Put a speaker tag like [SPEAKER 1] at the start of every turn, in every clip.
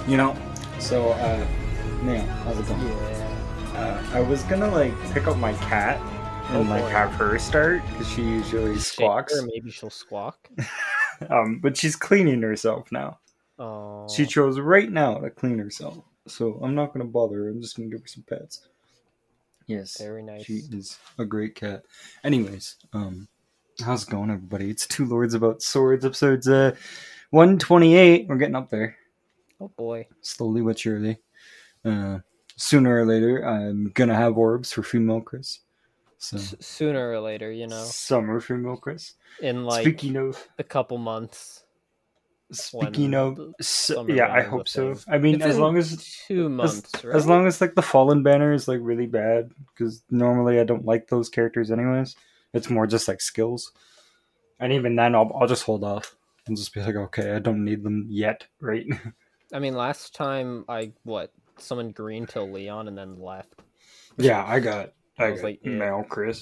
[SPEAKER 1] You know, so, Neil, how's it going?
[SPEAKER 2] Yeah.
[SPEAKER 1] I was gonna, like, pick up my cat and, like,
[SPEAKER 2] boy.
[SPEAKER 1] have her start, because she usually
[SPEAKER 2] Shake
[SPEAKER 1] squawks.
[SPEAKER 2] her, maybe she'll squawk.
[SPEAKER 1] But she's cleaning herself now.
[SPEAKER 2] Oh.
[SPEAKER 1] She chose right now to clean herself. So I'm not gonna bother her. I'm just gonna give her some pets. Yes.
[SPEAKER 2] Very nice.
[SPEAKER 1] She is a great cat. Anyways, how's it going, everybody? It's Two Lords About Swords, episodes 128. We're getting up there.
[SPEAKER 2] Oh boy.
[SPEAKER 1] Slowly but surely. Sooner or later, I'm gonna have orbs for female Chris. So
[SPEAKER 2] Sooner or later, you know.
[SPEAKER 1] Summer female Chris.
[SPEAKER 2] In like
[SPEAKER 1] Speaking of,
[SPEAKER 2] a couple months.
[SPEAKER 1] yeah, I hope so. I mean,
[SPEAKER 2] It's
[SPEAKER 1] as
[SPEAKER 2] in
[SPEAKER 1] long as
[SPEAKER 2] 2 months, right?
[SPEAKER 1] as long as like the Fallen banner is like really bad, because normally I don't like those characters anyways. It's more just like skills, and even then I'll just hold off and just be like, okay, I don't need them yet, right?
[SPEAKER 2] I mean, last time I summoned green till Leon and then left.
[SPEAKER 1] Yeah, I got
[SPEAKER 2] like,
[SPEAKER 1] male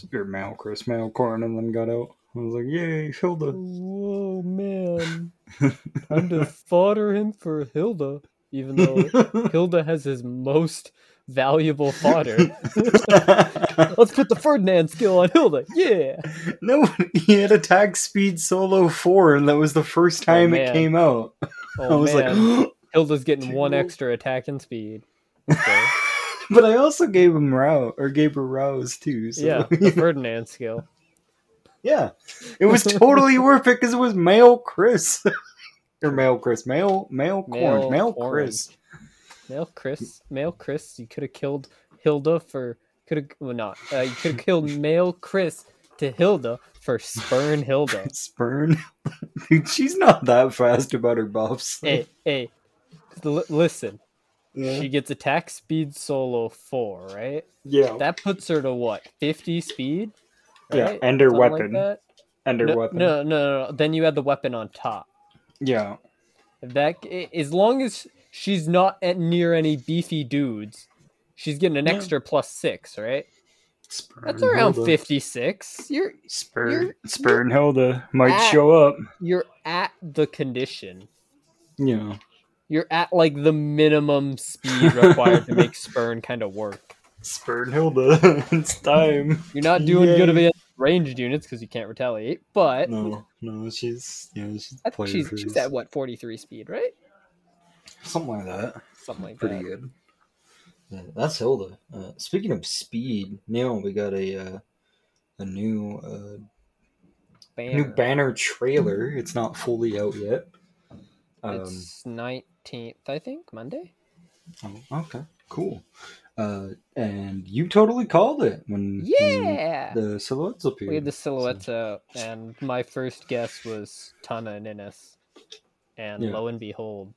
[SPEAKER 1] corn, and then got out. I was like, yay, Hilda.
[SPEAKER 2] Whoa, man. Time to fodder him for Hilda, even though Hilda has his most valuable fodder. Let's put the Ferdinand skill on Hilda. Yeah.
[SPEAKER 1] No, he had attack speed solo 4, and that was the first time it came out.
[SPEAKER 2] Oh,
[SPEAKER 1] I was
[SPEAKER 2] man.
[SPEAKER 1] like,
[SPEAKER 2] Hilda's getting 1 extra attack and speed. Okay.
[SPEAKER 1] But I also gave him gave her Rouse too. So.
[SPEAKER 2] Yeah, the Ferdinand skill.
[SPEAKER 1] Yeah, it was totally worth it because it was male Chris. Or male Chris. Male corn. Male Chris.
[SPEAKER 2] Male Chris. You could have killed Hilda for... you could have killed male Chris to Hilda for Spurn Hilda.
[SPEAKER 1] Spurn? Dude, she's not that fast about her buffs.
[SPEAKER 2] Hey. Listen.
[SPEAKER 1] Yeah.
[SPEAKER 2] She gets attack speed solo 4, right?
[SPEAKER 1] Yeah.
[SPEAKER 2] That puts her to what? 50 speed? Right?
[SPEAKER 1] Yeah, and her
[SPEAKER 2] Something
[SPEAKER 1] weapon.
[SPEAKER 2] Like
[SPEAKER 1] and her weapon.
[SPEAKER 2] No. Then you add the weapon on top.
[SPEAKER 1] Yeah.
[SPEAKER 2] As long as she's not near any beefy dudes, she's getting an extra +6, right? That's around Hilda. 56.
[SPEAKER 1] Spurn Hilda might show up.
[SPEAKER 2] You're at the condition.
[SPEAKER 1] Yeah.
[SPEAKER 2] You're at like the minimum speed required to make Spurn kind of work.
[SPEAKER 1] Spurn Hilda, it's time.
[SPEAKER 2] You're not doing good against ranged units because you can't retaliate, but
[SPEAKER 1] no, she's
[SPEAKER 2] she's at what 43 speed, right?
[SPEAKER 1] Something like that.
[SPEAKER 2] Pretty
[SPEAKER 1] good. Yeah, that's Hilda. Speaking of speed, Neil, we got a new banner trailer. It's not fully out yet.
[SPEAKER 2] It's 19th, I think, Monday.
[SPEAKER 1] Oh, okay, cool. And you totally called it when the silhouettes appeared.
[SPEAKER 2] We had the silhouettes out, and my first guess was Tana and Innes. And lo and behold,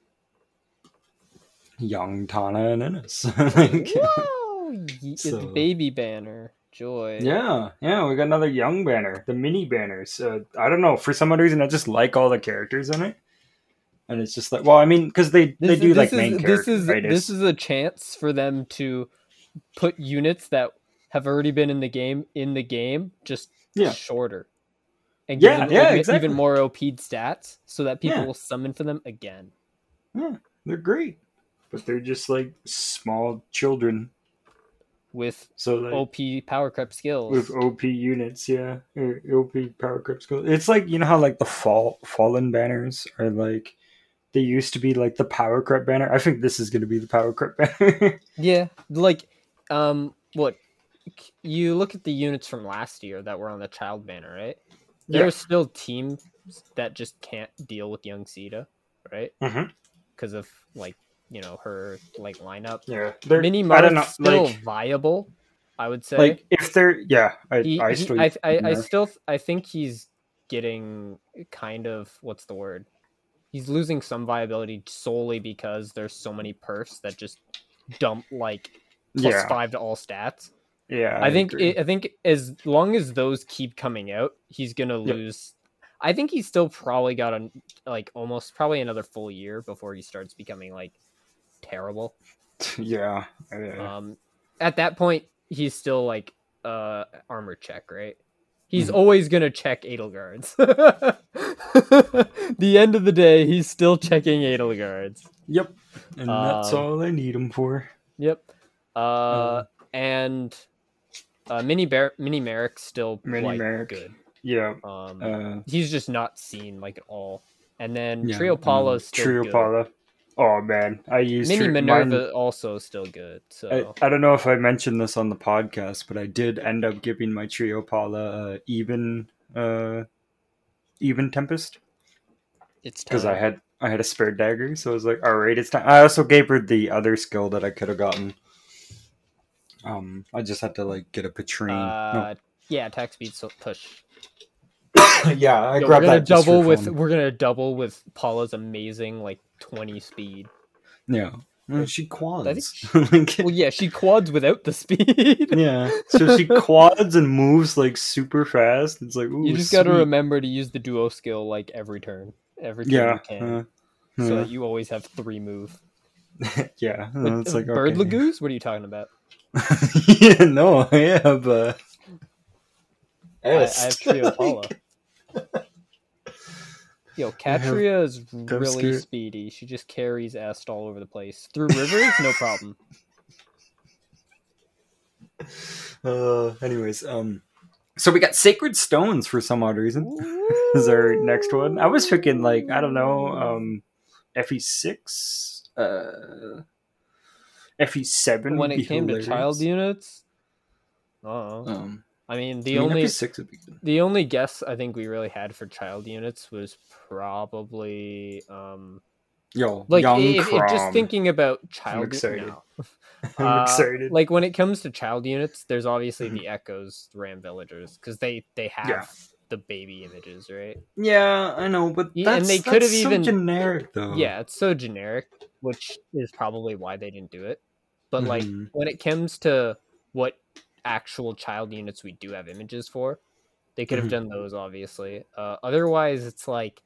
[SPEAKER 1] young Tana and Innes.
[SPEAKER 2] Whoa! It's baby banner. Joy.
[SPEAKER 1] Yeah, we got another young banner. The mini banners. I don't know, for some odd reason I just like all the characters in it. And it's just like, well, I mean, because they do main characters.
[SPEAKER 2] This is a chance for them to put units that have already been in the game just shorter. And give them exactly. Even more OP'd stats so that people will summon for them again.
[SPEAKER 1] Yeah, they're great. But they're just like small children.
[SPEAKER 2] With OP power creep skills.
[SPEAKER 1] With OP units, yeah. Or OP power creep skills. It's like, you know how like the Fallen banners are like... They used to be like the power creep banner. I think this is going to be the power creep banner.
[SPEAKER 2] Yeah, like, what? You look at the units from last year that were on the child banner, right? There are still teams that just can't deal with young Sita, right? Because of like, you know, her like lineup.
[SPEAKER 1] Yeah,
[SPEAKER 2] Mini Marth's still viable, I would say. Like
[SPEAKER 1] if they're
[SPEAKER 2] I think he's getting kind of what's the word? He's losing some viability solely because there's so many perfs that just dump like +5 to all stats.
[SPEAKER 1] Yeah,
[SPEAKER 2] I think as long as those keep coming out, he's gonna lose. I think he's still probably got almost another full year before he starts becoming like terrible.
[SPEAKER 1] Yeah.
[SPEAKER 2] At that point, he's still like armor check, right? He's always going to check Edelgards. The end of the day, he's still checking Edelgards.
[SPEAKER 1] Yep. And that's all I need him for.
[SPEAKER 2] Yep. And Mini Merrick's still
[SPEAKER 1] Mini Merrick.
[SPEAKER 2] good.
[SPEAKER 1] Yeah.
[SPEAKER 2] He's just not seen like at all. And then
[SPEAKER 1] Yeah,
[SPEAKER 2] Trio Paula's still
[SPEAKER 1] Trio
[SPEAKER 2] good.
[SPEAKER 1] Paula. Oh man, I used
[SPEAKER 2] Mini Minerva also still good. So
[SPEAKER 1] I don't know if I mentioned this on the podcast, but I did end up giving my Trio Paula even Tempest.
[SPEAKER 2] It's
[SPEAKER 1] because
[SPEAKER 2] time.
[SPEAKER 1] I had a spare dagger, so I was like, all right, it's time. I also gave her the other skill that I could have gotten. I just had to like get a Patrine.
[SPEAKER 2] Yeah, attack speed push.
[SPEAKER 1] Yeah, I grabbed that.
[SPEAKER 2] We're gonna double with Paula's amazing like 20 speed.
[SPEAKER 1] Yeah, well, she quads.
[SPEAKER 2] Well, yeah, she quads without the speed.
[SPEAKER 1] Yeah, so she quads and moves like super fast. It's like, ooh,
[SPEAKER 2] you just got to remember to use the duo skill like every turn you can, so that you always have 3 move.
[SPEAKER 1] Yeah, it's like
[SPEAKER 2] Bird Lagoose. What are you talking about?
[SPEAKER 1] Yeah, no, yeah, but
[SPEAKER 2] I have Trio Paula. Yo, Catria is really speedy. She just carries Est all over the place. Through rivers, no problem.
[SPEAKER 1] Anyways, so we got Sacred Stones for some odd reason. Is our next one. I was picking like, I don't know, FE6, FE7
[SPEAKER 2] when it came
[SPEAKER 1] hilarious.
[SPEAKER 2] to child units. I mean, the only guess I think we really had for child units was probably like if just thinking about child.
[SPEAKER 1] I'm excited. I'm excited.
[SPEAKER 2] Like when it comes to child units, there's obviously the Echoes, the Ram Villagers, because they have the baby images, right?
[SPEAKER 1] Yeah, I know, but and they could have even generic though.
[SPEAKER 2] Yeah, it's so generic, which is probably why they didn't do it. But like when it comes to what actual child units we do have images for, they could have done those obviously. Otherwise it's like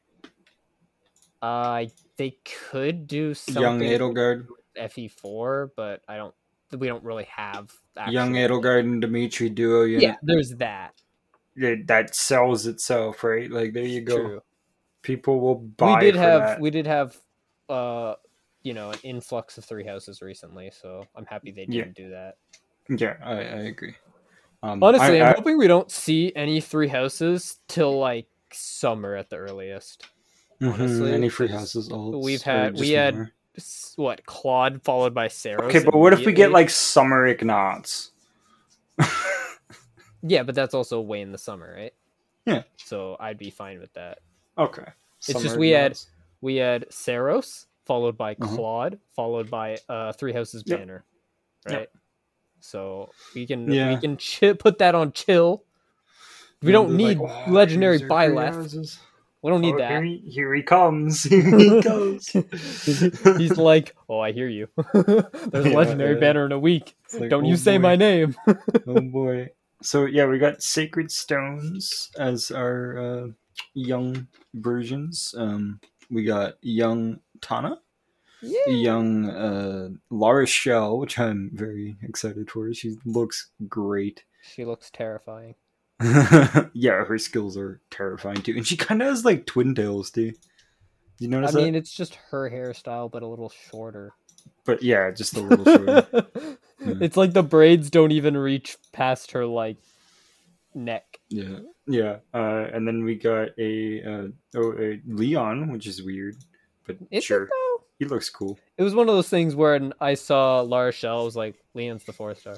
[SPEAKER 2] they could do something
[SPEAKER 1] Young Edelgard
[SPEAKER 2] FE4, but we don't really have
[SPEAKER 1] Young Edelgard and Dimitri duo unit.
[SPEAKER 2] Yeah, there's that.
[SPEAKER 1] That sells itself, right? Like there you go. True. People will buy.
[SPEAKER 2] We did have an influx of 3 houses recently, so I'm happy they didn't do that.
[SPEAKER 1] Yeah, I agree.
[SPEAKER 2] Honestly, I'm hoping we don't see any 3 houses till like summer at the earliest. Honestly,
[SPEAKER 1] any 3 houses old.
[SPEAKER 2] We had what, Claude followed by Saros.
[SPEAKER 1] Okay, but what if we get like summer Ignatz?
[SPEAKER 2] Yeah, but that's also way in the summer, right?
[SPEAKER 1] Yeah.
[SPEAKER 2] So I'd be fine with that.
[SPEAKER 1] Okay.
[SPEAKER 2] It's just we had Saros followed by Claude followed by 3 houses banner, right? Yep. So we can put that on chill. We don't need legendary buy left. We don't need that.
[SPEAKER 1] Here he comes. Here he goes.
[SPEAKER 2] He's like, oh, I hear you. There's a legendary banner in a week. Like, don't you say my name.
[SPEAKER 1] Oh boy. So yeah, we got Sacred Stones as our young versions. We got young Tana. Yeah. Young Lara Shell, which I'm very excited for. She looks great.
[SPEAKER 2] She looks terrifying.
[SPEAKER 1] Yeah, her skills are terrifying too. And she kind of has like twin tails too. You notice that?
[SPEAKER 2] I mean, it's just her hairstyle, but a little shorter.
[SPEAKER 1] But yeah, just a little shorter.
[SPEAKER 2] It's like the braids don't even reach past her like neck.
[SPEAKER 1] Yeah. And then we got a Leon, which is weird, but sure. He looks cool.
[SPEAKER 2] It was one of those things where I saw Lara Shell, I was like, Leon's the 4-star.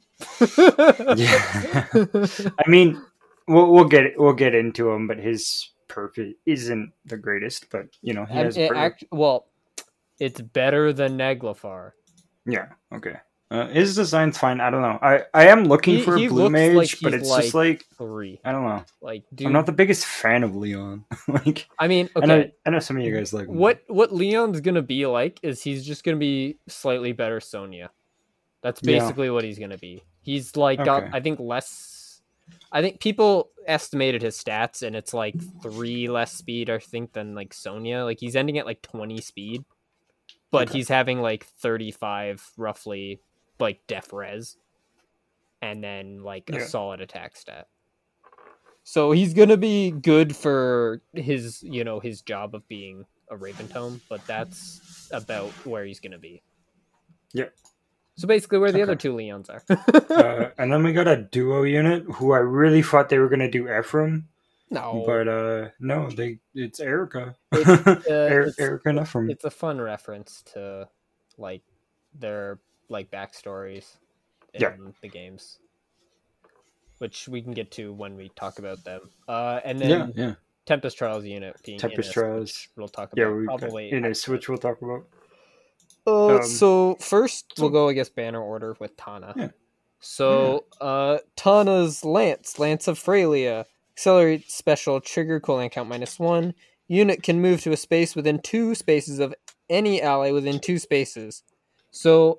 [SPEAKER 1] Yeah. I mean, we'll get into him, but his perfect isn't the greatest, but he has
[SPEAKER 2] it's better than Naglfar.
[SPEAKER 1] Yeah, okay. His design's fine. I don't know. I am looking for a blue mage, but it's just like
[SPEAKER 2] 3.
[SPEAKER 1] I don't know.
[SPEAKER 2] Like, dude,
[SPEAKER 1] I'm not the biggest fan of Leon. Like,
[SPEAKER 2] I mean, okay.
[SPEAKER 1] I know some of you guys like him.
[SPEAKER 2] What Leon's gonna be like is he's just gonna be slightly better Sonya. That's basically what he's gonna be. He's like got I think people estimated his stats and it's like 3 less speed I think than like Sonya. Like he's ending at like 20 speed, but he's having like 35 roughly like def res, and then like a solid attack stat. So he's gonna be good for his his job of being a Raven Tome, but that's about where he's gonna be.
[SPEAKER 1] Yeah.
[SPEAKER 2] So basically, where the
[SPEAKER 1] Okay.
[SPEAKER 2] other two Leons are.
[SPEAKER 1] And then we got a duo unit who I really thought they were gonna do Ephraim,
[SPEAKER 2] No,
[SPEAKER 1] but no, it's Erica.
[SPEAKER 2] it's
[SPEAKER 1] Erica and Ephraim.
[SPEAKER 2] it's a fun reference to like their like backstories in
[SPEAKER 1] Yeah.
[SPEAKER 2] the games, which we can get to when we talk about them. And then
[SPEAKER 1] Yeah.
[SPEAKER 2] Tempest Trials unit being
[SPEAKER 1] Tempest
[SPEAKER 2] Innis,
[SPEAKER 1] Trials.
[SPEAKER 2] which we'll talk
[SPEAKER 1] Yeah,
[SPEAKER 2] about
[SPEAKER 1] we
[SPEAKER 2] probably
[SPEAKER 1] in a switch we'll talk about.
[SPEAKER 2] So first we'll go, I guess, banner order with Tana.
[SPEAKER 1] Yeah.
[SPEAKER 2] So Tana's Lance of Frelia, accelerate special, trigger cooldown count -1. Unit can move to a space within 2 spaces of any ally within 2 spaces. So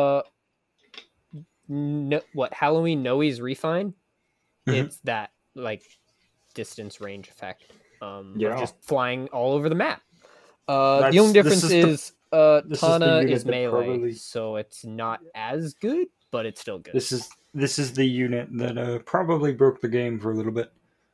[SPEAKER 2] Halloween Noe's Refine? It's that like distance range effect. Of just flying all over the map. The only difference is Tana is melee, so it's not as good, but it's still good.
[SPEAKER 1] This is the unit that probably broke the game for a little bit.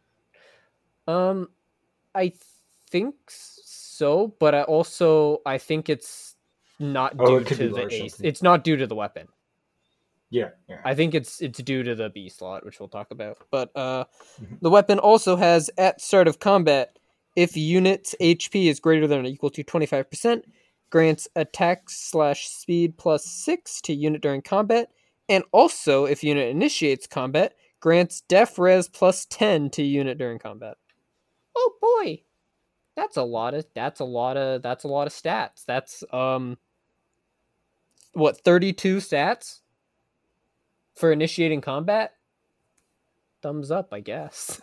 [SPEAKER 2] I think so, but I think it's not due to the ace. It's not due to the weapon.
[SPEAKER 1] Yeah.
[SPEAKER 2] I think it's due to the B slot, which we'll talk about. But the weapon also has, at start of combat, if unit's HP is greater than or equal to 25%, grants attack/speed +6 to unit during combat, and also if unit initiates combat, grants def res +10 to unit during combat. Oh boy, that's a lot of stats. That's 32 stats for initiating combat. Thumbs up, I guess.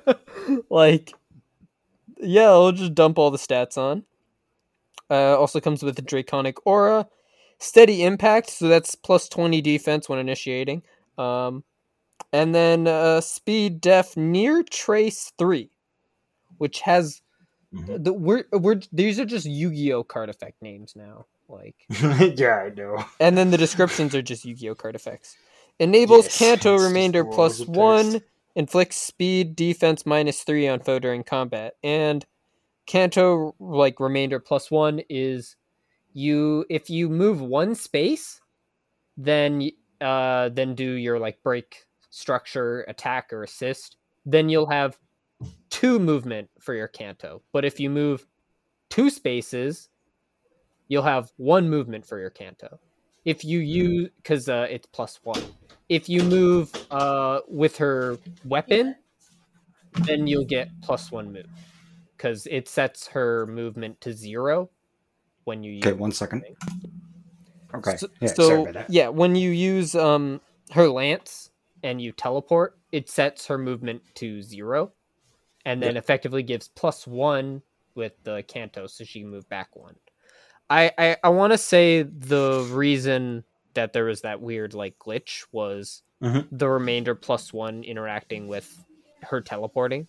[SPEAKER 2] Yeah, I'll just dump all the stats on. Also comes with a Draconic Aura, steady impact, so that's +20 defense when initiating. And then speed def near trace 3, which has these are just Yu-Gi-Oh card effect names now.
[SPEAKER 1] Yeah, I know.
[SPEAKER 2] And then the descriptions are just Yu-Gi-Oh card effects. Enables Kanto remainder +1, inflicts speed defense -3 on foe during combat, and Kanto remainder +1 is if you move 1 space, then do your break, structure, attack, or assist, then you'll have 2 movement for your Kanto. But if you move 2 spaces, you'll have 1 movement for your Kanto. If you use, because it's +1. If you move with her weapon, then you'll get +1 move, because it sets her movement to 0 when you use.
[SPEAKER 1] Okay, 1 second. Okay.
[SPEAKER 2] Sorry about that. When you use her lance and you teleport, it sets her movement to 0, and then effectively gives +1 with the Kanto, so she can move back 1. I want to say the reason that there was that weird glitch was the remainder +1 interacting with her teleporting.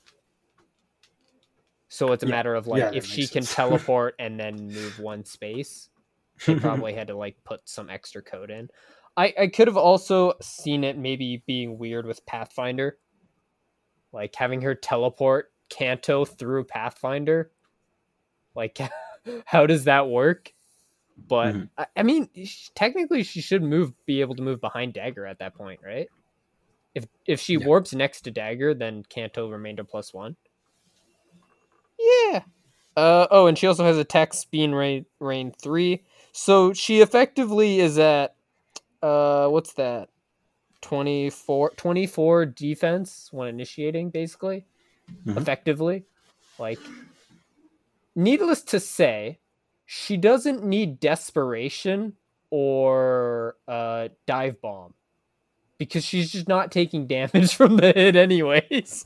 [SPEAKER 2] So it's a matter of if she can teleport and then move 1 space, they probably had to put some extra code in. I could have also seen it maybe being weird with Pathfinder, having her teleport Kanto through Pathfinder. How does that work? But I mean, technically, she should be able to move behind Dagger at that point, right? If she warps next to Dagger, then Kanto remainder +1. Yeah. And she also has attack speed rain 3, so she effectively is at what's that? 24 defense when initiating, basically. Effectively, needless to say, she doesn't need Desperation or Dive Bomb, because she's just not taking damage from the hit anyways.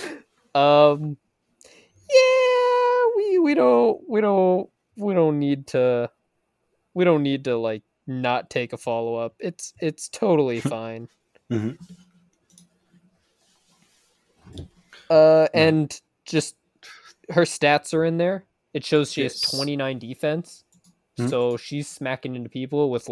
[SPEAKER 2] We don't need to not take a follow up. It's totally fine. And just her stats are in there. It shows she has 29 defense, so she's smacking into people with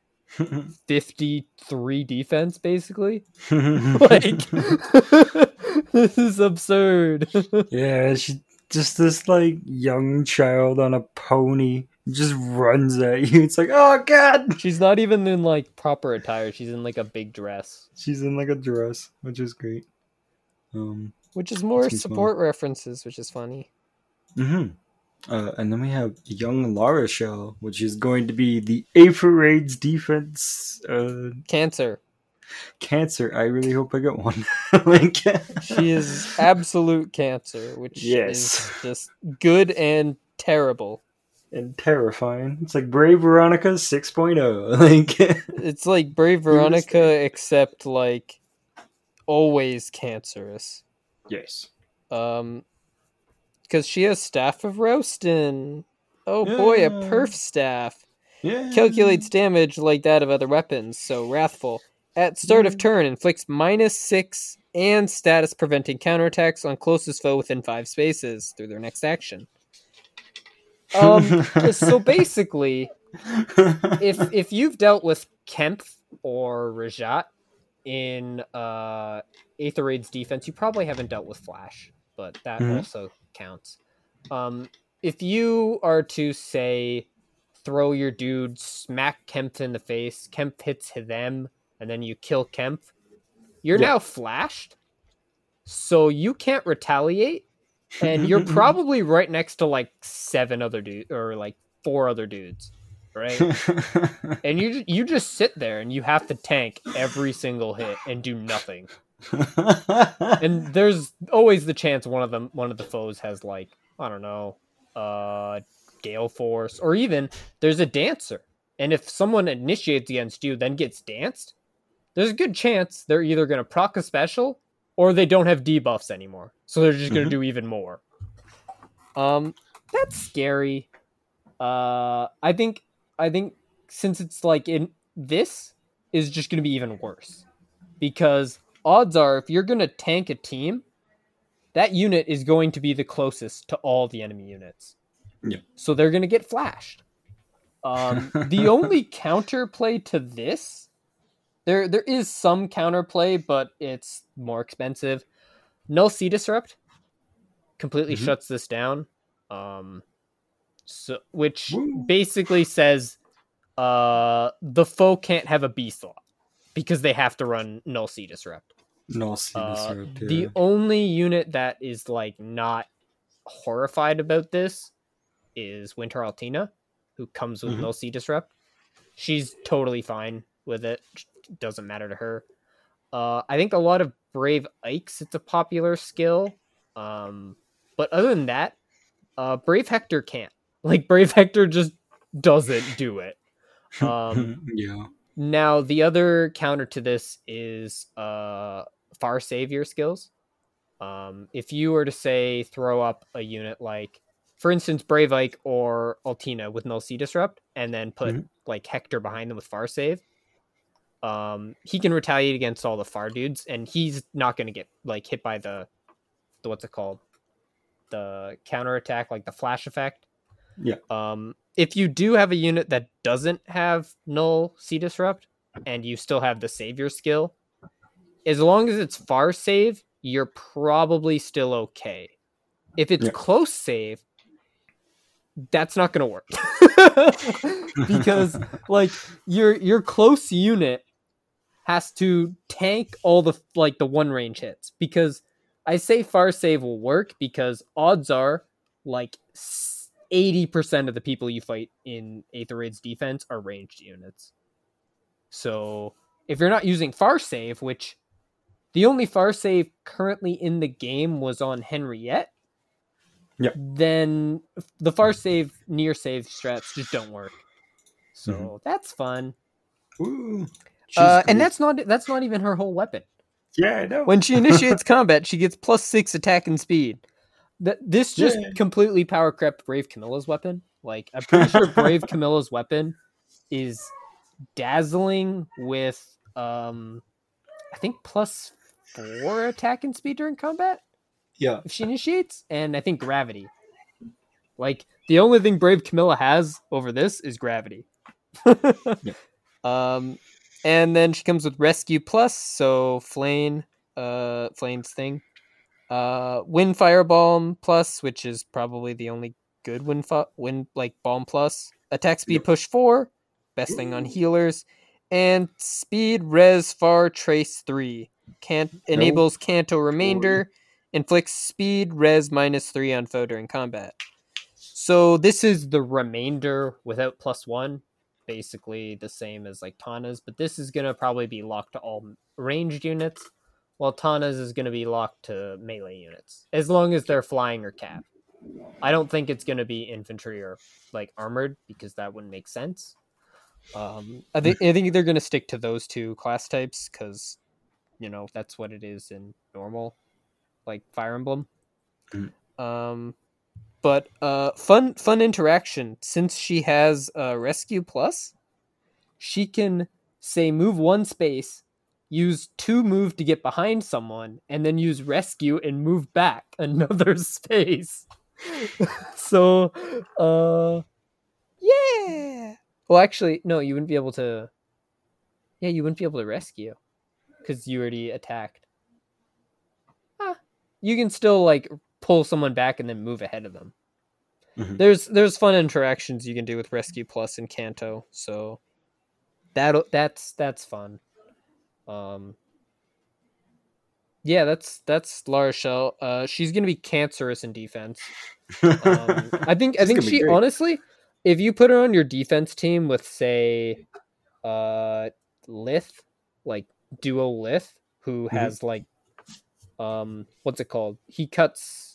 [SPEAKER 2] 53 defense, basically. This is absurd.
[SPEAKER 1] Yeah, just this like young child on a pony just runs at you. It's like, oh god!
[SPEAKER 2] She's not even in like proper attire. She's in like a big dress.
[SPEAKER 1] She's in like a dress, which is great.
[SPEAKER 2] Which is more
[SPEAKER 1] makes me
[SPEAKER 2] support references, which is funny.
[SPEAKER 1] And then we have young Lara Shell, which is going to be the Aether Raids defense.
[SPEAKER 2] Cancer.
[SPEAKER 1] Cancer. I really hope I get one. Like,
[SPEAKER 2] she is absolute cancer, which is just good and terrible.
[SPEAKER 1] And terrifying. It's like Brave Veronica 6.0. Like,
[SPEAKER 2] it's like Brave Veronica, except like always cancerous.
[SPEAKER 1] Yes.
[SPEAKER 2] Because she has Staff of Roastin. Oh boy, a perf staff.
[SPEAKER 1] Yeah.
[SPEAKER 2] Calculates damage like that of other weapons, so Wrathful. At start of turn, inflicts -6 and status preventing counterattacks on closest foe within 5 spaces through their next action. So basically, if you've dealt with Kempf or Rajat in Aether Raid's defense, you probably haven't dealt with Flash, but that also counts. If you are to say throw your dude, smack Kempf in the face, Kempf hits them, and then you kill Kempf, you're now flashed, so you can't retaliate. And you're probably right next to like 7 other dudes or like 4 other dudes, right? And you just sit there and you have to tank every single hit and do nothing. And there's always the chance one of the foes has like, I don't know, Gale Force, or even there's a dancer. And if someone initiates against you, then gets danced, there's a good chance they're either going to proc a special or they don't have debuffs anymore. So they're just going to do even more. That's scary. I think since it's like this is just going to be even worse. Because odds are if you're going to tank a team, that unit is going to be the closest to all the enemy units.
[SPEAKER 1] Yeah.
[SPEAKER 2] So they're going to get flashed. The only counterplay to this, there is some counterplay, but it's more expensive. Null Sea Disrupt completely shuts this down. Which basically says the foe can't have a B slot because they have to run Null Sea Disrupt.
[SPEAKER 1] Null Sea Disrupt.
[SPEAKER 2] The only unit that is like not horrified about this is Winter Altina, who comes with Null Sea Disrupt. She's totally fine with it. Doesn't matter to her. I think a lot of Brave Ikes, it's a popular skill. But other than that, Brave Hector can't. Like, Brave Hector just doesn't do it.
[SPEAKER 1] Yeah.
[SPEAKER 2] Now, the other counter to this is Far Savior skills. If you were to, say, throw up a unit like, for instance, Brave Ike or Altina with Null Sea Disrupt, and then put, like, Hector behind them with Far Save, he can retaliate against all the Far dudes, and he's not going to get, like, hit by the what's it called? The counter attack, like the flash effect.
[SPEAKER 1] Yeah.
[SPEAKER 2] If you do have a unit that doesn't have Null Sea Disrupt and you still have the Savior skill, as long as it's Far Save, you're probably still okay. If it's Close Save, that's not going to work. Because like your close unit has to tank all the like the one range hits, because I say Far Save will work because odds are like 80% of the people you fight in Aether Raid's defense are ranged units. So if you're not using Far Save, which the only Far Save currently in the game was on Henriette, then the Far Save, near save strats just don't work. So that's fun.
[SPEAKER 1] Ooh,
[SPEAKER 2] and that's not even her whole weapon.
[SPEAKER 1] Yeah, I know.
[SPEAKER 2] When she initiates combat, she gets +6 attack and speed. This just completely power crept Brave Camilla's weapon. Like, I'm pretty sure Brave Camilla's weapon is dazzling with I think +4 attack and speed during combat.
[SPEAKER 1] Yeah.
[SPEAKER 2] If she initiates, and I think gravity. Like, the only thing Brave Camilla has over this is gravity. And then she comes with Rescue Plus, so Flame's thing. Wind Fireball Plus, which is probably the only good wind like Balm Plus. Attack Speed
[SPEAKER 1] Yep.
[SPEAKER 2] Push 4, best thing on healers. And Speed Res Far Trace 3. Enables Canto Remainder, inflicts Speed Res -3 on foe during combat. So this is the remainder without +1, basically the same as like Tana's, but this is gonna probably be locked to all ranged units, while Tana's is gonna be locked to melee units, as long as they're flying or cav. I don't think it's gonna be infantry or like armored, because that wouldn't make sense. I think they're gonna stick to those two class types because that's what it is in normal, like Fire Emblem. But fun interaction. Since she has Rescue Plus, she can say move 1 space, use 2 move to get behind someone, and then use Rescue and move back another space. So, yeah. Well, actually, no, you wouldn't be able to. Yeah, you wouldn't be able to rescue because you already attacked. You can still like pull someone back and then move ahead of them. Mm-hmm. There's fun interactions you can do with Rescue Plus and Kanto, so that's fun. Yeah, that's Lara Shell. She's gonna be cancerous in defense. I think she honestly, if you put her on your defense team with say, Lith, like Duo Lith, who has like, what's it called? He cuts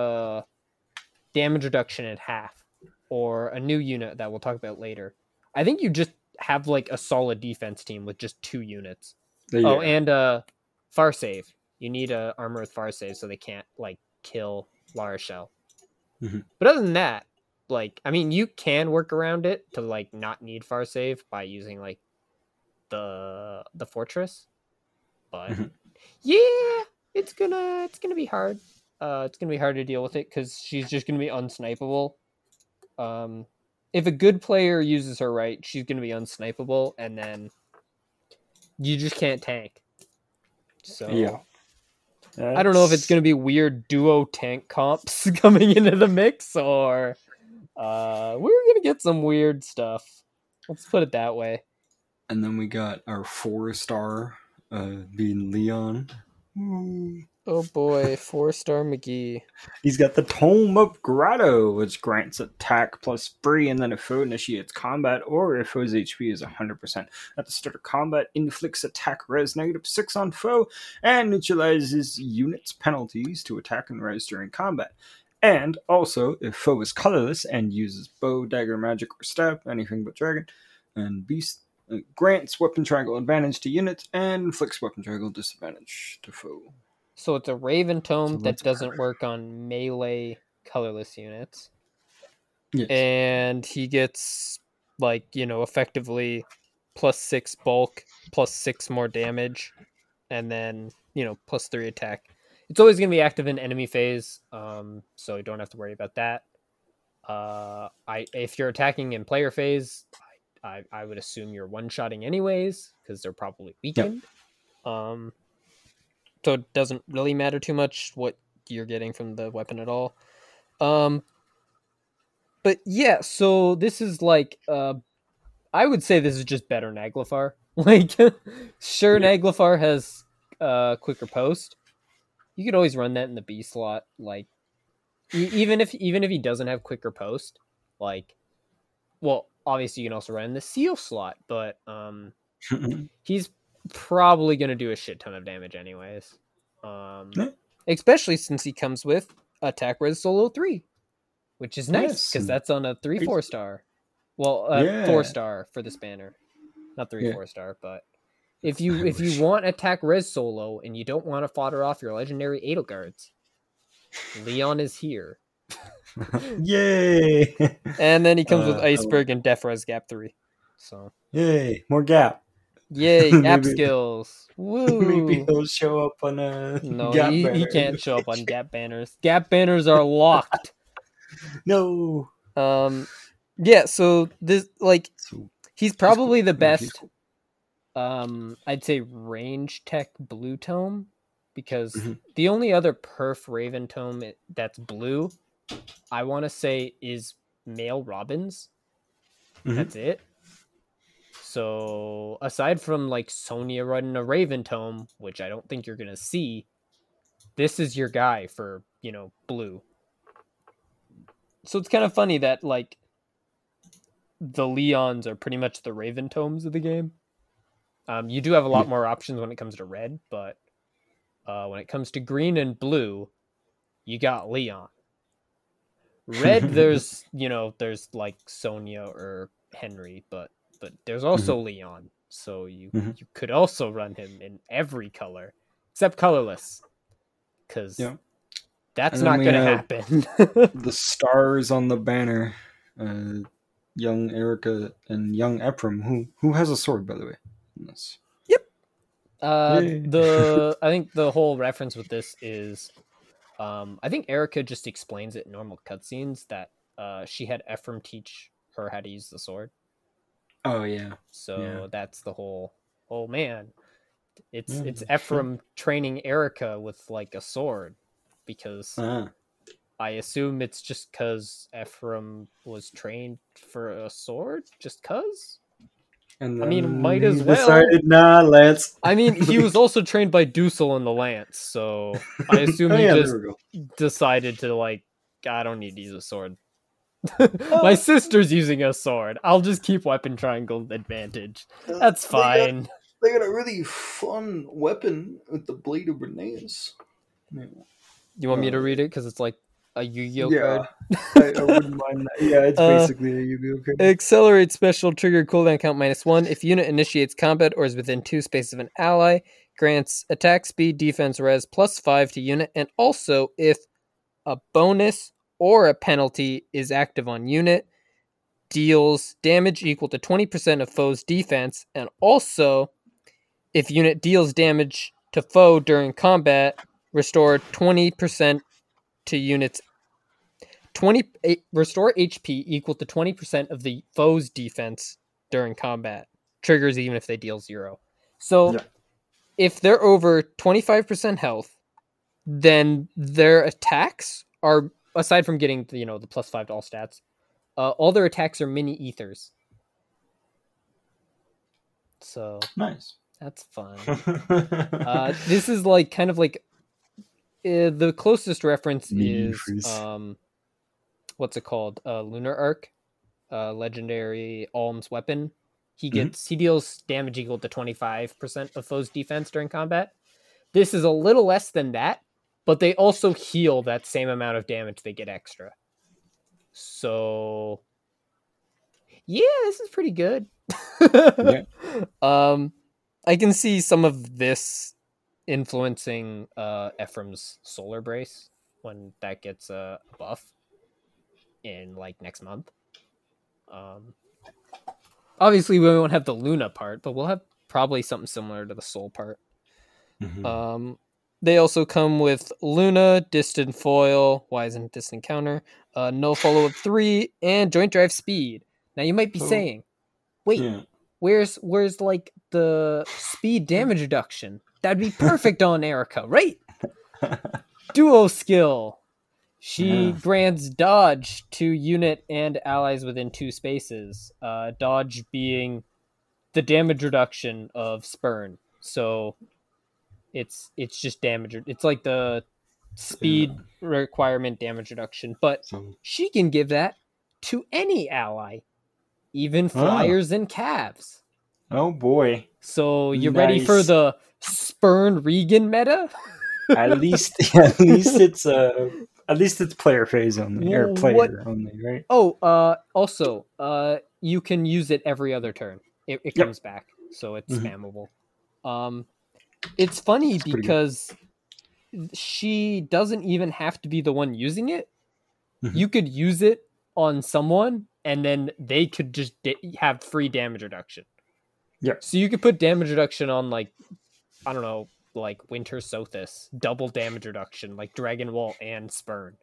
[SPEAKER 2] damage reduction in half, or a new unit that we'll talk about later. I think you just have like a solid defense team with just 2 units. Yeah. Oh, and Far Save. You need a armor with Far Save so they can't like kill Lara Shell. But other than that, like, I mean, you can work around it to like not need Far Save by using like the fortress. But yeah, it's gonna be hard. It's gonna be hard to deal with it because she's just gonna be unsnipeable. If a good player uses her right, she's gonna be unsnipeable, and then you just can't tank. So yeah. I don't know if it's gonna be weird duo tank comps coming into the mix, or we're gonna get some weird stuff. Let's put it that way.
[SPEAKER 1] And then we got our 4-star being Leon.
[SPEAKER 2] Oh boy, 4-star McGee.
[SPEAKER 1] He's got the Tome of Grotto, which grants attack +3, and then if foe initiates combat, or if foe's HP is 100% at the start of combat, inflicts attack res -6 on foe, and neutralizes units' penalties to attack and res during combat. And also, if foe is colorless and uses bow, dagger, magic, or staff, anything but dragon and beast, grants weapon triangle advantage to units and inflicts weapon triangle disadvantage to foe.
[SPEAKER 2] So it's a Raven Tome that doesn't work on melee colorless units. Yes. And he gets like, effectively +6 bulk, +6 more damage, and then, +3 attack. It's always going to be active in enemy phase, so you don't have to worry about that. If you're attacking in player phase, I would assume you're one-shotting anyways, because they're probably weakened. Yep. So it doesn't really matter too much what you're getting from the weapon at all. But yeah, so this is like, I would say this is just better Naglfar. Like, sure, yeah. Naglfar has quicker post. You could always run that in the B slot. Like, even if he doesn't have quicker post, like, well, obviously you can also run in the seal slot, but he's probably going to do a shit ton of damage anyways. Especially since he comes with attack res solo 3, which is nice because that's on a 3-4 star. Well, 4-star for this banner, not 3-4 star. But if you want attack res solo and you don't want to fodder off your legendary Edelgards, Leon is here.
[SPEAKER 1] Yay!
[SPEAKER 2] And then he comes with Iceberg and Def Res Gap 3. So
[SPEAKER 1] yay, more Gap.
[SPEAKER 2] Yay, Gap skills. Woo!
[SPEAKER 1] Maybe he'll show up on a Gap banner.
[SPEAKER 2] He can't show up on Gap banners. Gap banners are locked.
[SPEAKER 1] No.
[SPEAKER 2] Yeah, so this, like, he's probably the best, I'd say range tech blue tome, because
[SPEAKER 1] Mhm.
[SPEAKER 2] the only other perf Raven tome that's blue, I want to say, is male Robins.
[SPEAKER 1] Mhm.
[SPEAKER 2] That's it. So aside from like Sonya running a Raven tome, which I don't think you're gonna see, this is your guy for blue. So it's kind of funny that like the Leons are pretty much the Raven tomes of the game. You do have a lot more options when it comes to red, but when it comes to green and blue, you got Leon. Red, there's there's like Sonya or Henry, but there's also Leon. So you could also run him in every color except colorless, because
[SPEAKER 1] Yeah.
[SPEAKER 2] that's
[SPEAKER 1] And then
[SPEAKER 2] not
[SPEAKER 1] we
[SPEAKER 2] going to
[SPEAKER 1] have
[SPEAKER 2] happen.
[SPEAKER 1] the stars on the banner. Young Erica and young Ephraim, who has a sword, by the way. In this.
[SPEAKER 2] Yep.
[SPEAKER 1] Yay.
[SPEAKER 2] I think the whole reference with this is, I think Erica just explains it in normal cutscenes that she had Ephraim teach her how to use the sword.
[SPEAKER 1] Oh yeah.
[SPEAKER 2] So that's the whole. Oh man, it's
[SPEAKER 1] Yeah.
[SPEAKER 2] it's Ephraim training Erica with like a sword, because I assume it's just because Ephraim was trained for a sword, just cause.
[SPEAKER 1] And then
[SPEAKER 2] I mean, might as
[SPEAKER 1] he
[SPEAKER 2] well.
[SPEAKER 1] decided, nah, Lance.
[SPEAKER 2] I mean, he was also trained by Dusel in the Lance, so I assume he just decided to like, I don't need to use a sword. My sister's using a sword. I'll just keep weapon triangle advantage. That's fine.
[SPEAKER 1] They got a really fun weapon with the Blade of Reneus. Yeah.
[SPEAKER 2] You want me to read it because it's like a Yu-Gi-Oh card?
[SPEAKER 1] I wouldn't mind that. Yeah, it's basically a Yu-Gi-Oh card.
[SPEAKER 2] Accelerate special, trigger cooldown count -1. If unit initiates combat or is within 2 spaces of an ally, grants attack speed, defense, res +5 to unit, and also if a bonus or a penalty is active on unit, deals damage equal to 20% of foe's defense, and also if unit deals damage to foe during combat, restore 20% to units. Restore HP equal to 20% of the foe's defense during combat. Triggers even if they deal 0. So if they're over 25% health, then their attacks are, aside from getting the +5 to all stats, all their attacks are mini ethers. So
[SPEAKER 1] nice.
[SPEAKER 2] That's fun. This is like kind of like the closest reference is what's it called? Lunar Arc, legendary Alm's weapon. He deals damage equal to 25% of foe's defense during combat. This is a little less than that, but they also heal that same amount of damage they get extra. So yeah, this is pretty good. I can see some of this influencing Ephraim's Solar Brace when that gets a buff in like next month. Obviously we won't have the Luna part, but we'll have probably something similar to the Soul part. They also come with Luna, Distant Foil, why isn't Distant Counter, No Follow-Up 3, and Joint Drive Speed. Now you might be saying, wait, where's like the speed damage reduction? That'd be perfect on Erica, right? Duo skill. She grants dodge to unit and allies within 2 spaces. Dodge being the damage reduction of Spurn. So it's just damage. It's like the speed requirement damage reduction, but she can give that to any ally, even flyers and calves.
[SPEAKER 1] Oh boy!
[SPEAKER 2] So you ready for the Spurn Regan meta?
[SPEAKER 1] at least it's player phase only, or player only, right?
[SPEAKER 2] Oh, also, you can use it every other turn. It comes back, so it's spammable. It's funny because she doesn't even have to be the one using it. You could use it on someone, and then they could just have free damage reduction.
[SPEAKER 1] Yeah.
[SPEAKER 2] So you could put damage reduction on, like, I don't know, like Winter Sothis, double damage reduction, like Dragon Wall and Spurn.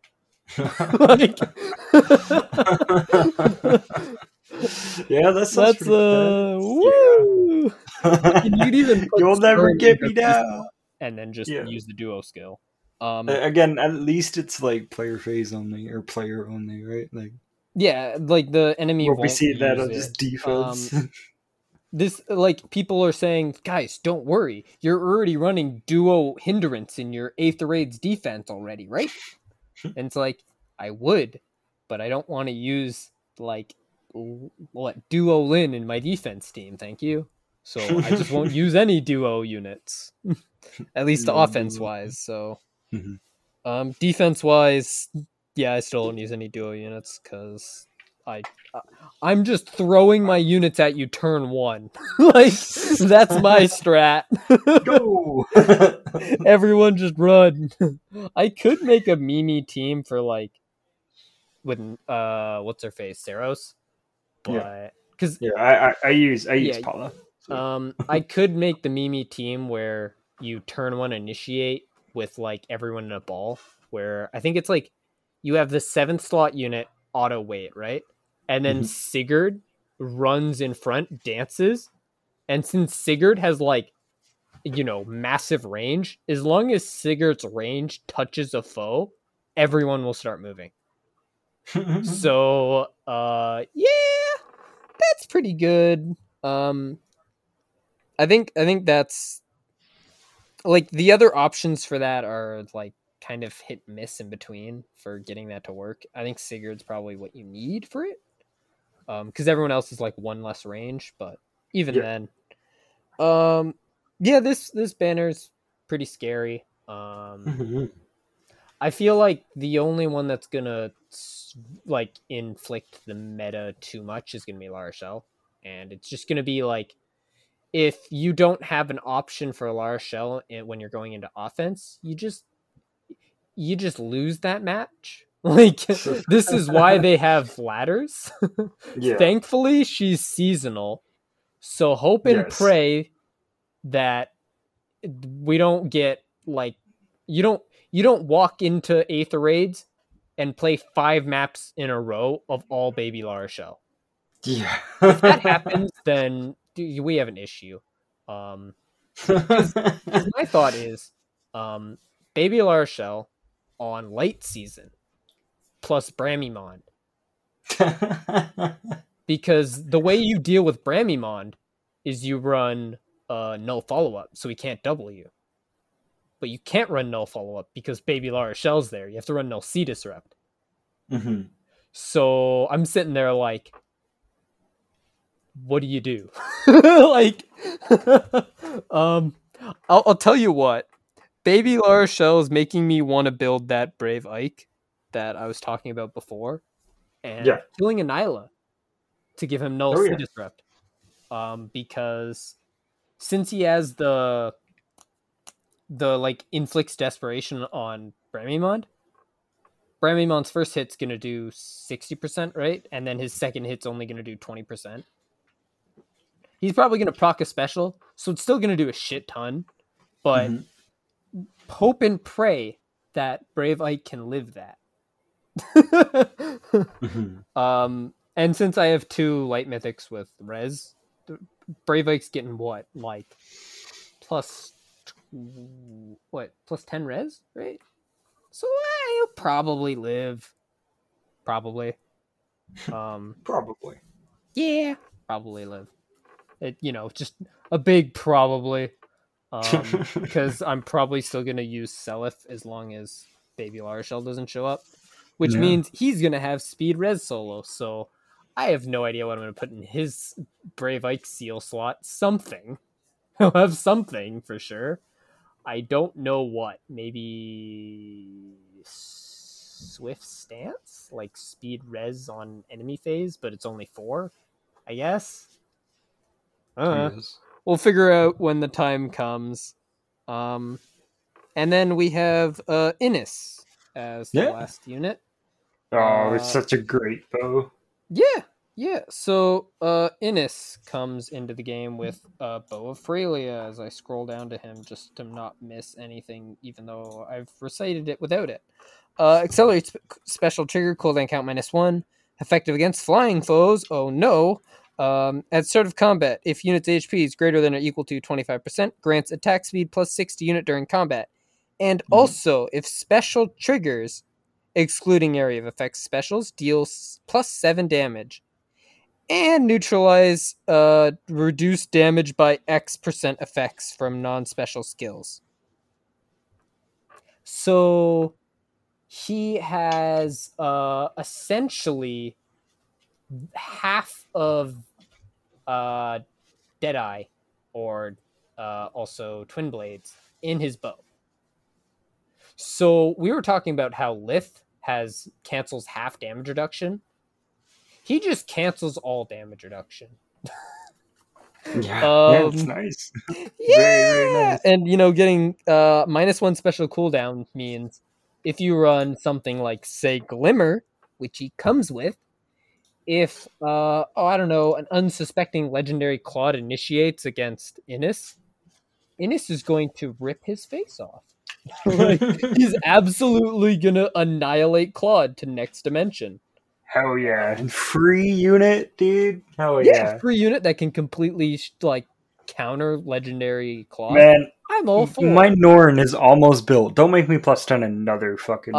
[SPEAKER 1] Yeah, that's woo.
[SPEAKER 2] You'd even
[SPEAKER 1] You'll never get me down.
[SPEAKER 2] and then just
[SPEAKER 1] Yeah.
[SPEAKER 2] use the duo skill.
[SPEAKER 1] Again, at least it's like player phase only or player only, right? Like
[SPEAKER 2] Yeah, like the enemy
[SPEAKER 1] where we
[SPEAKER 2] won't
[SPEAKER 1] see that
[SPEAKER 2] use
[SPEAKER 1] on just
[SPEAKER 2] it.
[SPEAKER 1] defense.
[SPEAKER 2] This like people are saying, guys, don't worry. You're already running duo hindrance in your Aether Raids defense already, right? And it's like, I would, but I don't want to use like duo Lin in my defense team. Thank you. So I just won't use any duo units, at least
[SPEAKER 1] No
[SPEAKER 2] offense
[SPEAKER 1] duo.
[SPEAKER 2] wise. So,
[SPEAKER 1] Mhm.
[SPEAKER 2] defense wise, yeah, I still don't use any duo units because I'm just throwing my units at you turn one. Like that's my strat.
[SPEAKER 1] Go.
[SPEAKER 2] Everyone just run. I could make a Mimi team for like with what's her face, Saros, but because
[SPEAKER 1] I use
[SPEAKER 2] yeah,
[SPEAKER 1] Paula. So.
[SPEAKER 2] I could make the Mimi team where you turn one initiate with like everyone in a ball. Where I think it's like you have the 7th slot unit auto wait, right? And then Sigurd runs in front, dances. And since Sigurd has like, massive range, as long as Sigurd's range touches a foe, everyone will start moving. So, yeah, that's pretty good. I think that's like the other options for that are like kind of hit miss in between for getting that to work. I think Sigurd's probably what you need for it. Because everyone else is like one less range, but even then, yeah, this banner's pretty scary. I feel like the only one that's gonna like inflict the meta too much is gonna be La Rochelle, and it's just gonna be like if you don't have an option for La Rochelle when you're going into offense, you just lose that match. Like this is why they have ladders. Thankfully, she's seasonal, so hope and pray that we don't get like you don't walk into Aether Raids and play 5 maps in a row of all baby La Rochelle.
[SPEAKER 1] Yeah.
[SPEAKER 2] If that happens, then we have an issue. Because my thought is, baby La Rochelle on late season plus Bramimond. Because the way you deal with Bramimond is you run null follow-up, so he can't double you. But you can't run null follow-up because baby La Rochelle's there. You have to run null C disrupt. So I'm sitting there like, what do you do? Like, I'll tell you what. Baby La Rochelle is making me want to build that Brave Ike that I was talking about before, and killing a Nyla to give him null C disrupt. Because since he has the like inflicts desperation on Bramimond, Bramimond's first hit's gonna do 60%, right? And then his second hit's only gonna do 20%. He's probably gonna proc a special, so it's still gonna do a shit ton. But hope and pray that Brave Ike can live that. And since I have 2 light mythics with res, Brave Ike's getting what? Like plus 10 res, right? So he'll probably live. Probably.
[SPEAKER 1] Probably.
[SPEAKER 2] Yeah, probably live. Just a big probably. Because I'm probably still gonna use Seliph as long as baby La Rochelle doesn't show up. Which means he's gonna have speed res solo, so I have no idea what I'm gonna put in his Brave Ike seal slot. Something. He'll have something for sure. I don't know what. Maybe Swift Stance? Like speed res on enemy phase, but it's only 4, I guess. We'll figure out when the time comes. And then we have Innis as the last unit.
[SPEAKER 1] Oh, it's such a great bow.
[SPEAKER 2] Yeah. So Innis comes into the game with Bow of Frelia as I scroll down to him just to not miss anything, even though I've recited it without it. Accelerate special trigger, cooldown count -1. Effective against flying foes. Oh no. At start of combat, if unit's HP is greater than or equal to 25%, grants attack speed plus 6 to unit during combat. And also, if special triggers, excluding area of effects specials, deals plus 7 damage. And neutralize reduced damage by X% effects from non-special skills. So he has essentially half of Deadeye, or also Twin Blades, in his bow. So we were talking about how Lith cancels half damage reduction. He just cancels all damage reduction.
[SPEAKER 1] Yeah, it's nice.
[SPEAKER 2] Yeah,
[SPEAKER 1] very nice.
[SPEAKER 2] And getting -1 special cooldown means if you run something like, say, Glimmer, which he comes with, if I don't know, an unsuspecting legendary Claude initiates against Innis is going to rip his face off. Like, he's absolutely gonna annihilate Claude to next dimension.
[SPEAKER 1] Hell yeah. And free unit, dude. Hell yeah.
[SPEAKER 2] Free unit that can completely counter legendary Claude.
[SPEAKER 1] Man,
[SPEAKER 2] I'm all for
[SPEAKER 1] my Norn is almost built. Don't make me +10 another fucking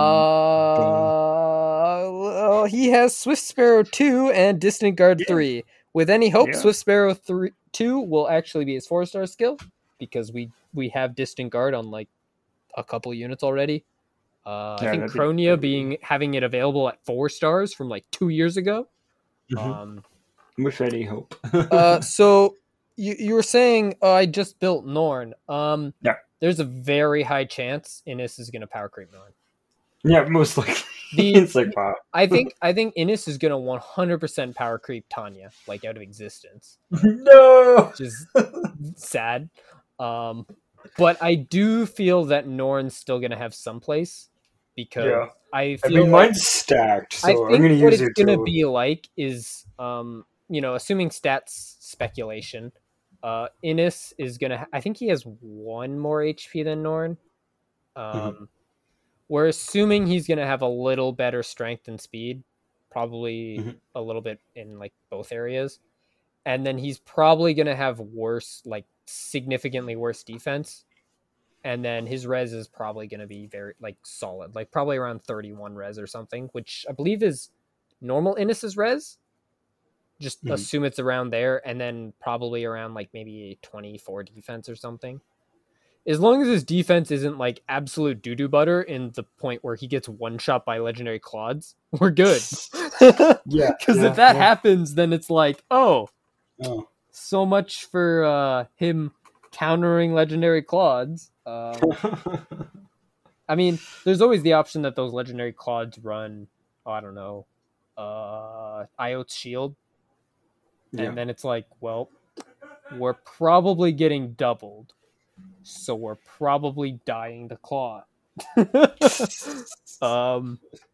[SPEAKER 2] he has Swift Sparrow 2 and Distant Guard 3. With any hope, Swift Sparrow 2 will actually be his 4-star skill, because we have Distant Guard on like a couple units already. I think Cronia having it available at 4 stars from like 2 years ago.
[SPEAKER 1] With any hope.
[SPEAKER 2] So you were saying I just built Norn.
[SPEAKER 1] Yeah.
[SPEAKER 2] There's a very high chance Innis is going to power creep Norn.
[SPEAKER 1] Yeah, most likely. It's like, wow.
[SPEAKER 2] I think Innis is going to 100% power creep Tanya, like, out of existence.
[SPEAKER 1] No!
[SPEAKER 2] Which is sad. But I do feel that Norn's still going to have some place, because I feel
[SPEAKER 1] mine's stacked, so I'm going to use it. What it's
[SPEAKER 2] going to be like is, assuming stats speculation, Innis is going to... I think he has 1 more HP than Norn. We're assuming he's going to have a little better strength and speed, probably a little bit in like both areas. And then he's probably going to have significantly worse defense. And then his res is probably going to be very solid, like probably around 31 res or something, which I believe is normal Innis's res. Just assume it's around there, and then probably around maybe 24 defense or something. As long as his defense isn't absolute doo-doo butter in the point where he gets one-shot by legendary Claudes, we're good.
[SPEAKER 1] Yeah.
[SPEAKER 2] Because if that happens, then it's so much for him countering legendary Claudes. I mean, there's always the option that those legendary Claudes run, Iote's Shield. And then it's we're probably getting doubled. So we're probably dying to Claude. So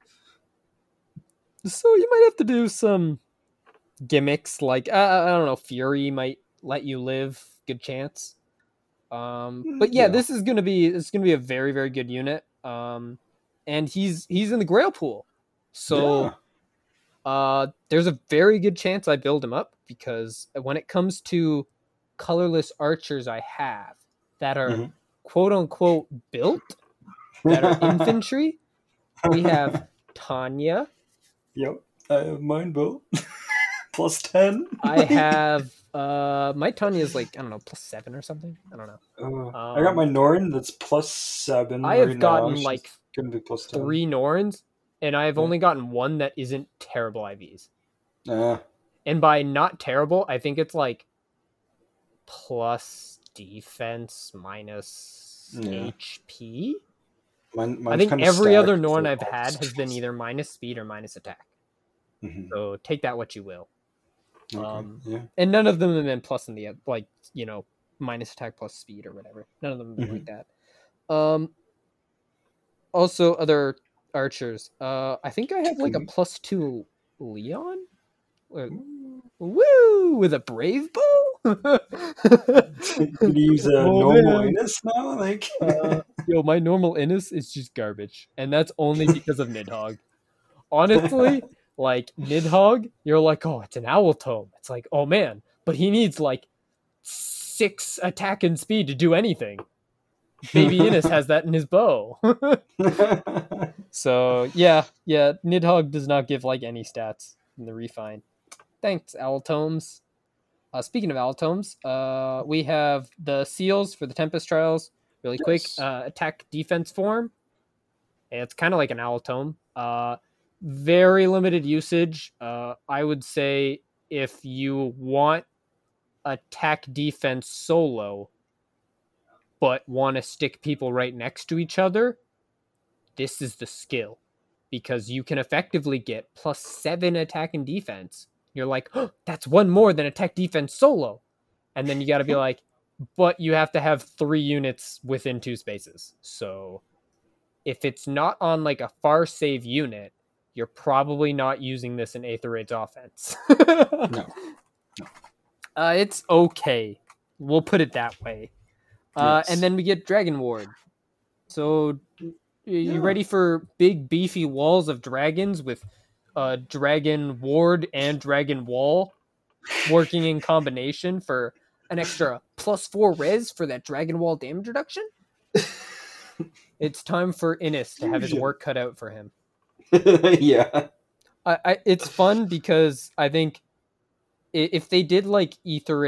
[SPEAKER 2] you might have to do some gimmicks, I don't know, Fury might let you live, good chance. But this is gonna be a very, very good unit. And he's in the Grail pool. So there's a very good chance I build him up, because when it comes to colorless archers I have that are quote unquote built, that are infantry, we have Tanya.
[SPEAKER 1] Yep, I have mine built. +10.
[SPEAKER 2] I have my Tanya is +7 or something. I don't know.
[SPEAKER 1] I got my Norn that's +7.
[SPEAKER 2] I have gotten
[SPEAKER 1] gonna be +10.
[SPEAKER 2] 3 Norns, and I've only gotten 1 that isn't terrible IVs. And by not terrible, I think it's plus defense minus HP. I think every other Norn I've had has been either minus speed or minus attack. So take that what you will. And none of them have been plus in the minus attack plus speed or whatever. None of them have been like that. Also, other archers. I think I have a +2 Leon. Woo! With a brave bow.
[SPEAKER 1] Could you use a normal Innis now?
[SPEAKER 2] My normal Innis is just garbage, and that's only because of Nidhogg. Honestly, Like Nidhogg, you're like, oh, it's an owl tome. It's like, oh man, but he needs like 6 attack and speed to do anything. Baby Innis has that in his bow. So yeah, Nidhogg does not give like any stats in the refine. Thanks, Owl Tomes. Speaking of Owl Tomes, we have the seals for the Tempest Trials. Really quick, attack defense form. It's kind of like an Owl Tome. Very limited usage. I would say if you want attack defense solo, but want to stick people right next to each other, this is the skill. Because you can effectively get +7 attack and defense. You're like, oh, that's one more than attack defense solo. And then you got to be like, but you have to have 3 units within 2 spaces. So if it's not on like a far save unit, you're probably not using this in Aether Raid's offense.
[SPEAKER 1] No.
[SPEAKER 2] It's okay. We'll put it that way.
[SPEAKER 1] Yes.
[SPEAKER 2] And then we get Dragon Ward. So you ready for big beefy walls of dragons with Dragon Ward and Dragon Wall working in combination for an extra +4 res for that Dragon Wall damage reduction? It's time for Innis to have his work cut out for him.
[SPEAKER 1] Yeah.
[SPEAKER 2] It's fun because I think if they did like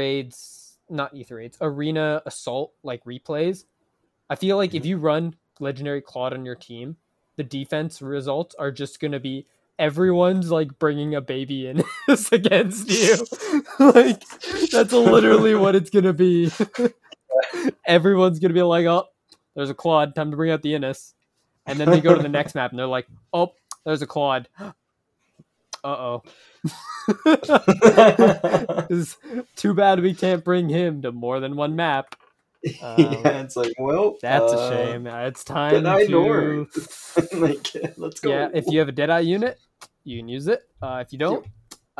[SPEAKER 2] Arena Assault like replays, I feel like if you run Legendary Claude on your team, the defense results are just going to be everyone's like bringing a baby in against you. Like, that's literally what it's going to be. Everyone's going to be like, oh, there's a Claude, time to bring out the Innis. And then they go to the next map and they're like, oh, there's a Claude. Uh-oh. It's too bad we can't bring him to more than one map.
[SPEAKER 1] Yeah, it's like, well,
[SPEAKER 2] that's a shame. It's time
[SPEAKER 1] to like, let's go.
[SPEAKER 2] Yeah, if you have a Deadeye unit, you can use it. If you don't,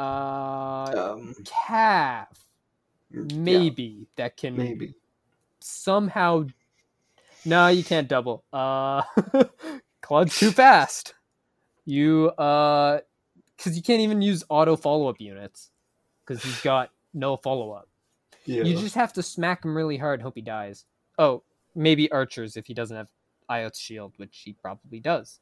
[SPEAKER 2] Cav, maybe that can somehow. No, you can't double. Claude's too fast. You because you can't even use auto follow-up units because he's got no follow-up. Yeah. You just have to smack him really hard and hope he dies. Oh, maybe archers if he doesn't have Iot's shield, which he probably does.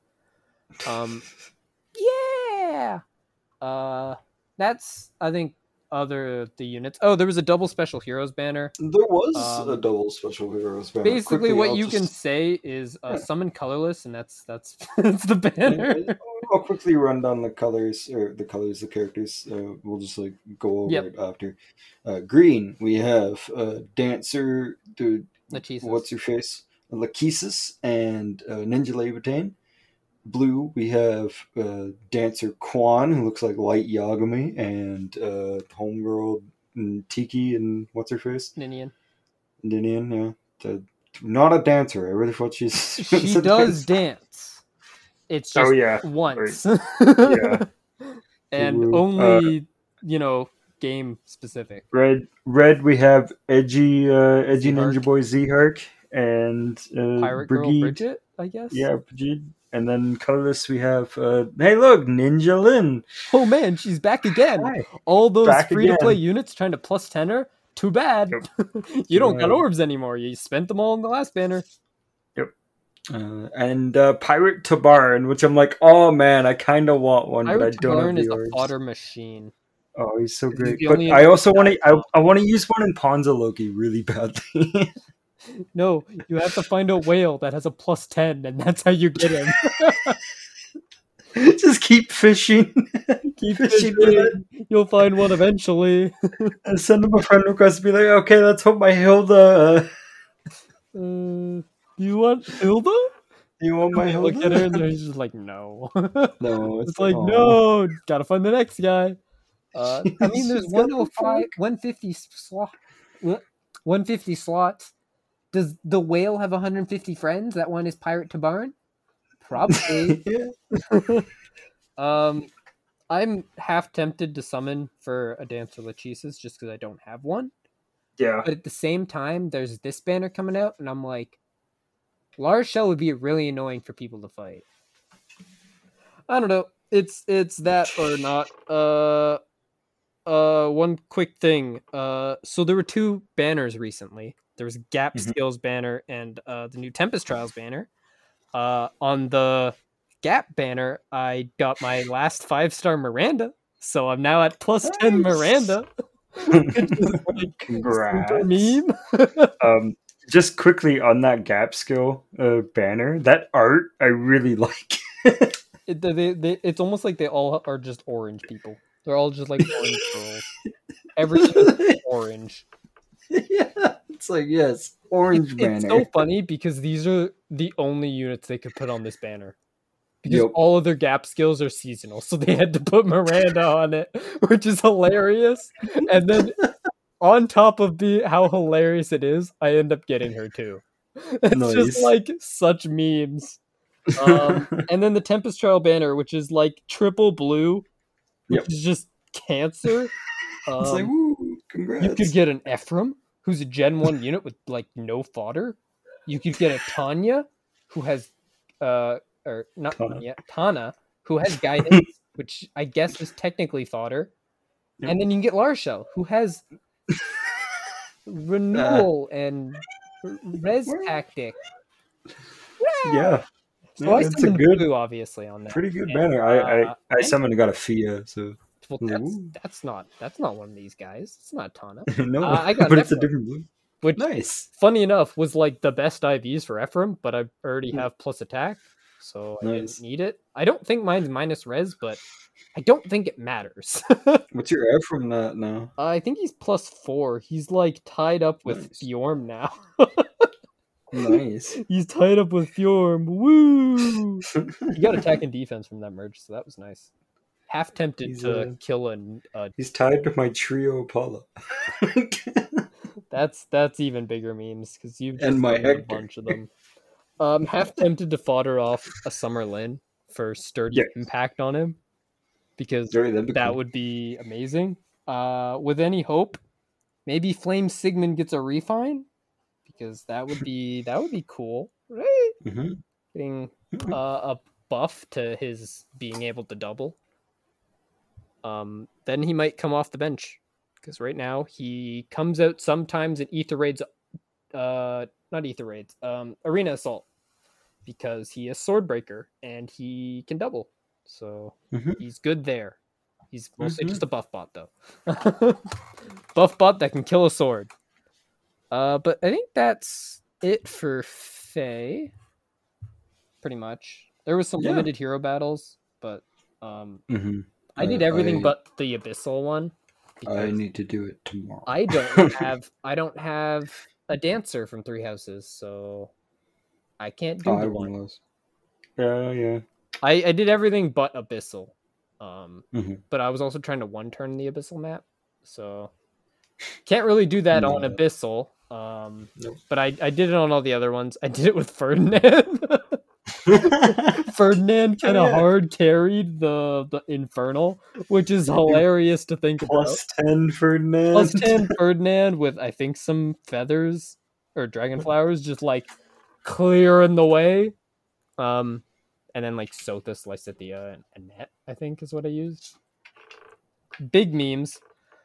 [SPEAKER 2] Yeah. That's, I think, the units. Oh, there was a double special heroes banner.
[SPEAKER 1] There was a double special heroes banner.
[SPEAKER 2] Basically, quickly, what you can say is summon colorless, and that's the banner.
[SPEAKER 1] I'll quickly run down the colors, the characters. We'll just like go over it after. Green, we have Dancer, what's her face? Lachesis and Ninja Levitain. Blue, we have Dancer Quan, who looks like Light Yagami, and Homegirl Tiki, and what's her face?
[SPEAKER 2] Ninian,
[SPEAKER 1] yeah. Not a dancer. I really thought she
[SPEAKER 2] does dance. It's just once.
[SPEAKER 1] Right. Yeah.
[SPEAKER 2] And only, game specific.
[SPEAKER 1] Red, we have edgy Ninja Boy Z-Hark and
[SPEAKER 2] Pirate
[SPEAKER 1] Brigid.
[SPEAKER 2] Girl Bridget, I guess.
[SPEAKER 1] Yeah, Brigid. And then colorless, we have hey, look, Ninja Lin.
[SPEAKER 2] Oh man, she's back again. Hi. All those free-to-play units trying to +10 her. Too bad. Yep. You don't got orbs anymore. You spent them all in the last banner.
[SPEAKER 1] Yep. And Pirate Tabarn, which I'm like, oh man, I kind of want one, but I don't have the
[SPEAKER 2] is
[SPEAKER 1] orbs.
[SPEAKER 2] A fodder machine.
[SPEAKER 1] Oh, he's so great. But I also want to. I want to use one in Ponza Loki really badly.
[SPEAKER 2] No, you have to find a whale that has a +10, and that's how you get him.
[SPEAKER 1] Just keep fishing.
[SPEAKER 2] Keep fishing. You'll find one eventually.
[SPEAKER 1] And send him a friend request. Be like, okay, let's hope my Hilda.
[SPEAKER 2] You want Hilda?
[SPEAKER 1] You want my Hilda?
[SPEAKER 2] Look at her, and he's just like, no.
[SPEAKER 1] No,
[SPEAKER 2] it's like, no, gotta find the next guy. I mean, there's 150 slots. Does the whale have 150 friends? That one is Pirate Tabarn? Probably. I'm half tempted to summon for a Dancer Lachesis just because I don't have one.
[SPEAKER 1] Yeah.
[SPEAKER 2] But at the same time, there's this banner coming out, and I'm like, Lars Shell would be really annoying for people to fight. I don't know. it's that or not. One quick thing. So there were two banners recently. There was a Gap
[SPEAKER 1] Mhm.
[SPEAKER 2] Skills banner and the new Tempest Trials banner. On the Gap banner, I got my last 5-star Miranda, so I'm now at plus 10
[SPEAKER 1] Nice.
[SPEAKER 2] Miranda, which is like super
[SPEAKER 1] Congrats.
[SPEAKER 2] meme.
[SPEAKER 1] Just quickly on that Gap skill banner, that art I really like.
[SPEAKER 2] It's almost like they all are just orange people. They're all just like orange girls. Every unit is orange.
[SPEAKER 1] Yeah, it's like yes, orange
[SPEAKER 2] It's
[SPEAKER 1] banner.
[SPEAKER 2] so funny because these are the only units they could put on this banner. Because
[SPEAKER 1] Yep.
[SPEAKER 2] all of their Gap skills are seasonal, so they had to put Miranda on it, which is hilarious. And then on top of how hilarious it is, I end up getting her too. It's just
[SPEAKER 1] Nice.
[SPEAKER 2] like such memes. And then the Tempest Trial banner, which is like triple blue, which
[SPEAKER 1] Yep.
[SPEAKER 2] is just cancer.
[SPEAKER 1] It's like woo, congrats.
[SPEAKER 2] You could get an Ephraim, who's a Gen 1 unit with like no fodder. You could get a Tanya, who has or not Tanya, Tana, who has guidance, which I guess is technically fodder.
[SPEAKER 1] Yep.
[SPEAKER 2] And then you can get Larshell, who has renewal and res tactic.
[SPEAKER 1] Yeah.
[SPEAKER 2] So I
[SPEAKER 1] It's a
[SPEAKER 2] summoned
[SPEAKER 1] good,
[SPEAKER 2] blue, obviously, on that.
[SPEAKER 1] pretty good
[SPEAKER 2] And,
[SPEAKER 1] banner. I summoned got a Fia, so
[SPEAKER 2] well,
[SPEAKER 1] I was like,
[SPEAKER 2] that's not one of these guys. It's not Tana.
[SPEAKER 1] "Woo." No,
[SPEAKER 2] I got
[SPEAKER 1] but
[SPEAKER 2] an
[SPEAKER 1] it's a
[SPEAKER 2] Ephraim,
[SPEAKER 1] different blue.
[SPEAKER 2] which,
[SPEAKER 1] Nice.
[SPEAKER 2] funny enough, was like the best IVs for Ephraim, but I already have plus attack, so I didn't
[SPEAKER 1] Nice.
[SPEAKER 2] need it. I don't think mine's minus res, but I don't think it matters.
[SPEAKER 1] What's your F from that now?
[SPEAKER 2] I think he's plus 4. He's like tied up with
[SPEAKER 1] Nice.
[SPEAKER 2] Fjorm now.
[SPEAKER 1] Nice.
[SPEAKER 2] He's tied up with Fjorm. Woo! He got attack and defense from that merge, so that was nice. Half tempted
[SPEAKER 1] He's,
[SPEAKER 2] to kill
[SPEAKER 1] He's tied to my trio Apollo.
[SPEAKER 2] That's even bigger memes because you've just
[SPEAKER 1] And my
[SPEAKER 2] summoned a
[SPEAKER 1] Hector.
[SPEAKER 2] bunch of them. Half tempted to fodder off a Summer Lin for sturdy
[SPEAKER 1] Yes.
[SPEAKER 2] impact on him because
[SPEAKER 1] Sorry, that'd be
[SPEAKER 2] that
[SPEAKER 1] cool.
[SPEAKER 2] would be amazing. With any hope, maybe Flame Sigmund gets a refine because that would be cool, right?
[SPEAKER 1] Mm-hmm.
[SPEAKER 2] Getting a buff to his being able to double. Then he might come off the bench because right now he comes out sometimes in Ether Raids, not Ether Raids, Arena Assault, because he is Swordbreaker and he can double, so he's good there. He's mostly just a buff bot though. Buff bot that can kill a sword. But I think that's it for Faye. Pretty much. There was some limited hero battles, but I did everything but the Abyssal one.
[SPEAKER 1] I need to do it tomorrow.
[SPEAKER 2] I don't have a dancer from Three Houses, so I can't do the one.
[SPEAKER 1] Yeah.
[SPEAKER 2] I did everything but Abyssal. But I was also trying to one turn the Abyssal map, so can't really do that on Abyssal.
[SPEAKER 1] Nope.
[SPEAKER 2] But I did it on all the other ones. I did it with Ferdinand. Ferdinand kind of hard carried the Infernal, which is hilarious to think about.
[SPEAKER 1] Plus 10 Ferdinand.
[SPEAKER 2] Plus 10 Ferdinand with, I think, some feathers or dragon flowers just like clearing the way. And then like Sothis, Lysithea, and Annette, I think is what I used. Big memes.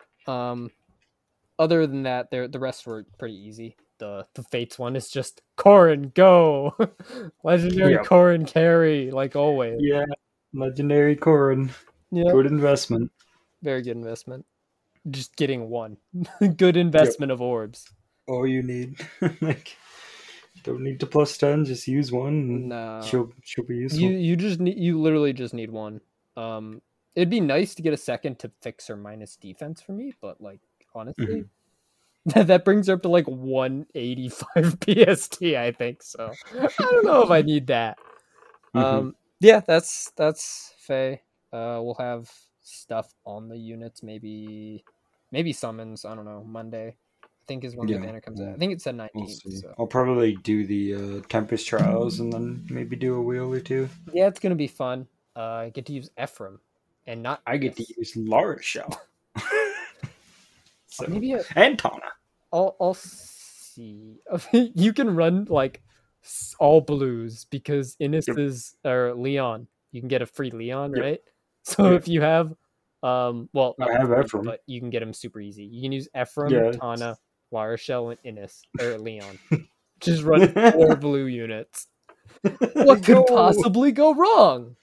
[SPEAKER 2] Other than that, the rest were pretty easy. The Fates one is just Corrin, go! Legendary Corrin carry, like always.
[SPEAKER 1] Yeah, legendary Corrin. Yeah. Good investment.
[SPEAKER 2] Very good investment. Just getting one. Good investment of orbs.
[SPEAKER 1] All you need. Like, don't need to plus 10, just use one.
[SPEAKER 2] No.
[SPEAKER 1] She'll be useful.
[SPEAKER 2] You literally just need one. It'd be nice to get a second to fix her minus defense for me, but like honestly, that brings her up to like 185 PST, I think. So I don't know if I need that. Yeah, that's Faye. We'll have stuff on the units, maybe summons. I don't know. Monday, I think is when the banner comes out. I think it's the 19th. So.
[SPEAKER 1] I'll probably do the Tempest Trials and then maybe do a wheel or two.
[SPEAKER 2] Yeah, it's gonna be fun. I get to use Ephraim, and not
[SPEAKER 1] I get to use Larshell.
[SPEAKER 2] So maybe
[SPEAKER 1] and Tana.
[SPEAKER 2] I'll see. You can run like all blues because Innis is or Leon. You can get a free Leon, right? So
[SPEAKER 1] Yeah.
[SPEAKER 2] if you have, well, not
[SPEAKER 1] I have
[SPEAKER 2] three,
[SPEAKER 1] Ephraim.
[SPEAKER 2] but you can get him super easy. You can use Ephraim,
[SPEAKER 1] Yeah.
[SPEAKER 2] Tana, Lara Shell, and Innis or Leon. Just run 4 blue units. What could
[SPEAKER 1] Go.
[SPEAKER 2] possibly go wrong?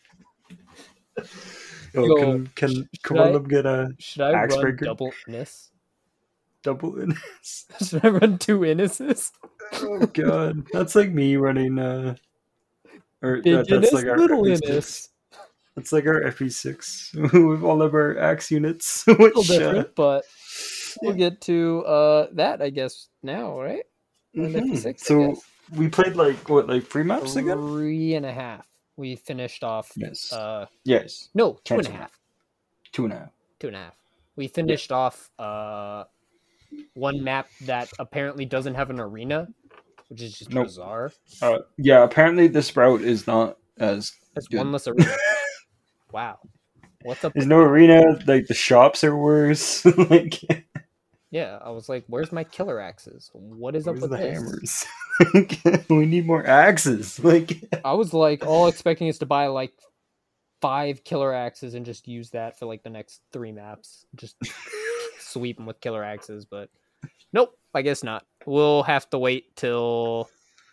[SPEAKER 1] Oh,
[SPEAKER 2] Yo,
[SPEAKER 1] can one of them get a
[SPEAKER 2] should I
[SPEAKER 1] axe
[SPEAKER 2] run
[SPEAKER 1] breaker?
[SPEAKER 2] double Innis?
[SPEAKER 1] Double in.
[SPEAKER 2] Should I run 2 Innises?
[SPEAKER 1] Oh god, that's like me running. Or
[SPEAKER 2] Big
[SPEAKER 1] that's
[SPEAKER 2] Innis,
[SPEAKER 1] like our
[SPEAKER 2] little
[SPEAKER 1] FE6.
[SPEAKER 2] Innis.
[SPEAKER 1] That's like our FE6 with all of our axe units. Which
[SPEAKER 2] A little different, but we'll get to that, I guess, now, right? And FE6, I
[SPEAKER 1] So
[SPEAKER 2] guess.
[SPEAKER 1] we played like 3 maps again?
[SPEAKER 2] 3.5. We finished off.
[SPEAKER 1] Yes.
[SPEAKER 2] Uh,
[SPEAKER 1] Yes.
[SPEAKER 2] no,
[SPEAKER 1] Cancel
[SPEAKER 2] 2.5.
[SPEAKER 1] 2.5.
[SPEAKER 2] 2.5. We finished off one map that apparently doesn't have an arena, which is just
[SPEAKER 1] Nope.
[SPEAKER 2] bizarre.
[SPEAKER 1] Yeah, apparently this route is not as
[SPEAKER 2] It's
[SPEAKER 1] good.
[SPEAKER 2] one less arena. Wow. What's up?
[SPEAKER 1] There's no arena. Like the shops are worse. Like
[SPEAKER 2] Yeah, I was like, "Where's my killer axes? What is up
[SPEAKER 1] where's
[SPEAKER 2] with
[SPEAKER 1] the
[SPEAKER 2] this?"
[SPEAKER 1] hammers? We need more axes. Like
[SPEAKER 2] I was like, all expecting us to buy like 5 killer axes and just use that for like the next 3 maps. Just sweep them with killer axes, but nope, I guess not. We'll have to wait till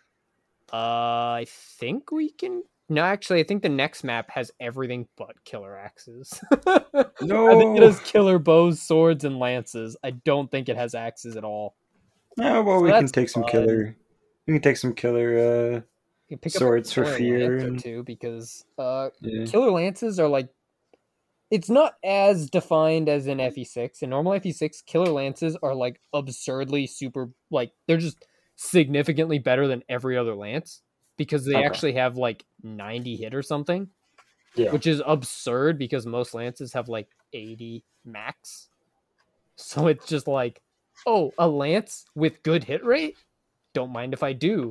[SPEAKER 2] I think we can. No, actually, I think the next map has everything but killer axes.
[SPEAKER 1] no.
[SPEAKER 2] I think it has killer bows, swords, and lances. I don't think it has axes at all.
[SPEAKER 1] Yeah, well,
[SPEAKER 2] So
[SPEAKER 1] we can
[SPEAKER 2] that's
[SPEAKER 1] take some
[SPEAKER 2] fun.
[SPEAKER 1] killer. We can take some killer
[SPEAKER 2] You can pick
[SPEAKER 1] swords
[SPEAKER 2] up
[SPEAKER 1] for
[SPEAKER 2] a killer
[SPEAKER 1] fear
[SPEAKER 2] lance or
[SPEAKER 1] and
[SPEAKER 2] two because
[SPEAKER 1] yeah.
[SPEAKER 2] killer lances are like, it's not as defined as in FE6. In normal FE6, killer lances are like absurdly super, like they're just significantly better than every other lance because they
[SPEAKER 1] Okay.
[SPEAKER 2] actually have like 90 hit or something,
[SPEAKER 1] Yeah.
[SPEAKER 2] which is absurd because most lances have like 80 max. So it's just like, oh, a lance with good hit rate? Don't mind if I do.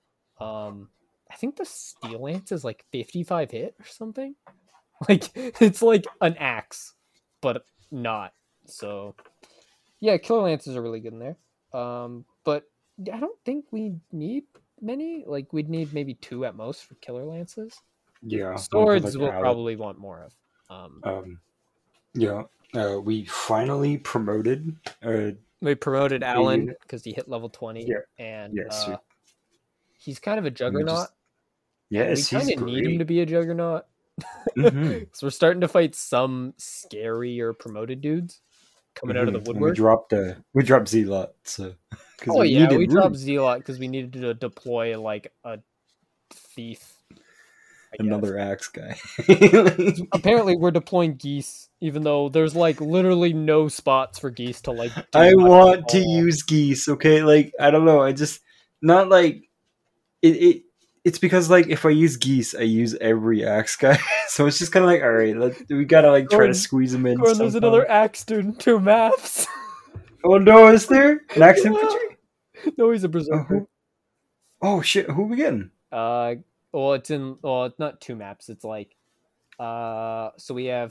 [SPEAKER 2] I think the steel lance is like 55 hit or something. Like it's like an axe, but not. So yeah, killer lances are really good in there. But I don't think we need many. Like we'd need maybe 2 at most for killer lances.
[SPEAKER 1] Yeah.
[SPEAKER 2] Swords we'll probably want more of.
[SPEAKER 1] Yeah. We finally promoted.
[SPEAKER 2] We promoted
[SPEAKER 1] a
[SPEAKER 2] Alan
[SPEAKER 1] unit.
[SPEAKER 2] because he hit level 20,
[SPEAKER 1] Yeah.
[SPEAKER 2] and
[SPEAKER 1] Yes.
[SPEAKER 2] he's kind of a juggernaut.
[SPEAKER 1] Yes,
[SPEAKER 2] we kind
[SPEAKER 1] he's
[SPEAKER 2] of need him to
[SPEAKER 1] great.
[SPEAKER 2] be a juggernaut.
[SPEAKER 1] Mhm.
[SPEAKER 2] So we're starting to fight some scary or promoted dudes coming out of the
[SPEAKER 1] And
[SPEAKER 2] woodwork.
[SPEAKER 1] we dropped Zealot, so
[SPEAKER 2] Oh yeah, we dropped Zealot because we needed to deploy like a thief.
[SPEAKER 1] Another axe guy.
[SPEAKER 2] Apparently, we're deploying geese, even though there's like literally no spots for geese to like.
[SPEAKER 1] I want to use geese. Okay, like I don't know. I just not like it. It's because like if I use geese, I use every axe guy. So it's just kind of like all right, we gotta like try to squeeze them in.
[SPEAKER 2] There's another axe dude in 2 maps.
[SPEAKER 1] Oh no, is there an axe infantry?
[SPEAKER 2] No, he's a berserker.
[SPEAKER 1] Oh shit, who we getting?
[SPEAKER 2] Well, it's not 2 maps. It's like, so we have,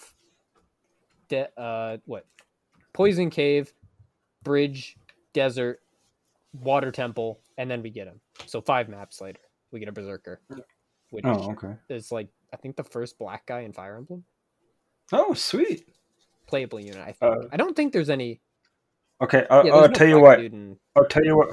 [SPEAKER 2] Poison Cave, Bridge, Desert, Water Temple, and then we get him. So 5 maps later, we get a berserker, which is like I think the first black guy in Fire Emblem.
[SPEAKER 1] Oh, sweet.
[SPEAKER 2] Playable unit. I think. I don't think there's any.
[SPEAKER 1] Okay, I'll tell you what. I'll tell you what.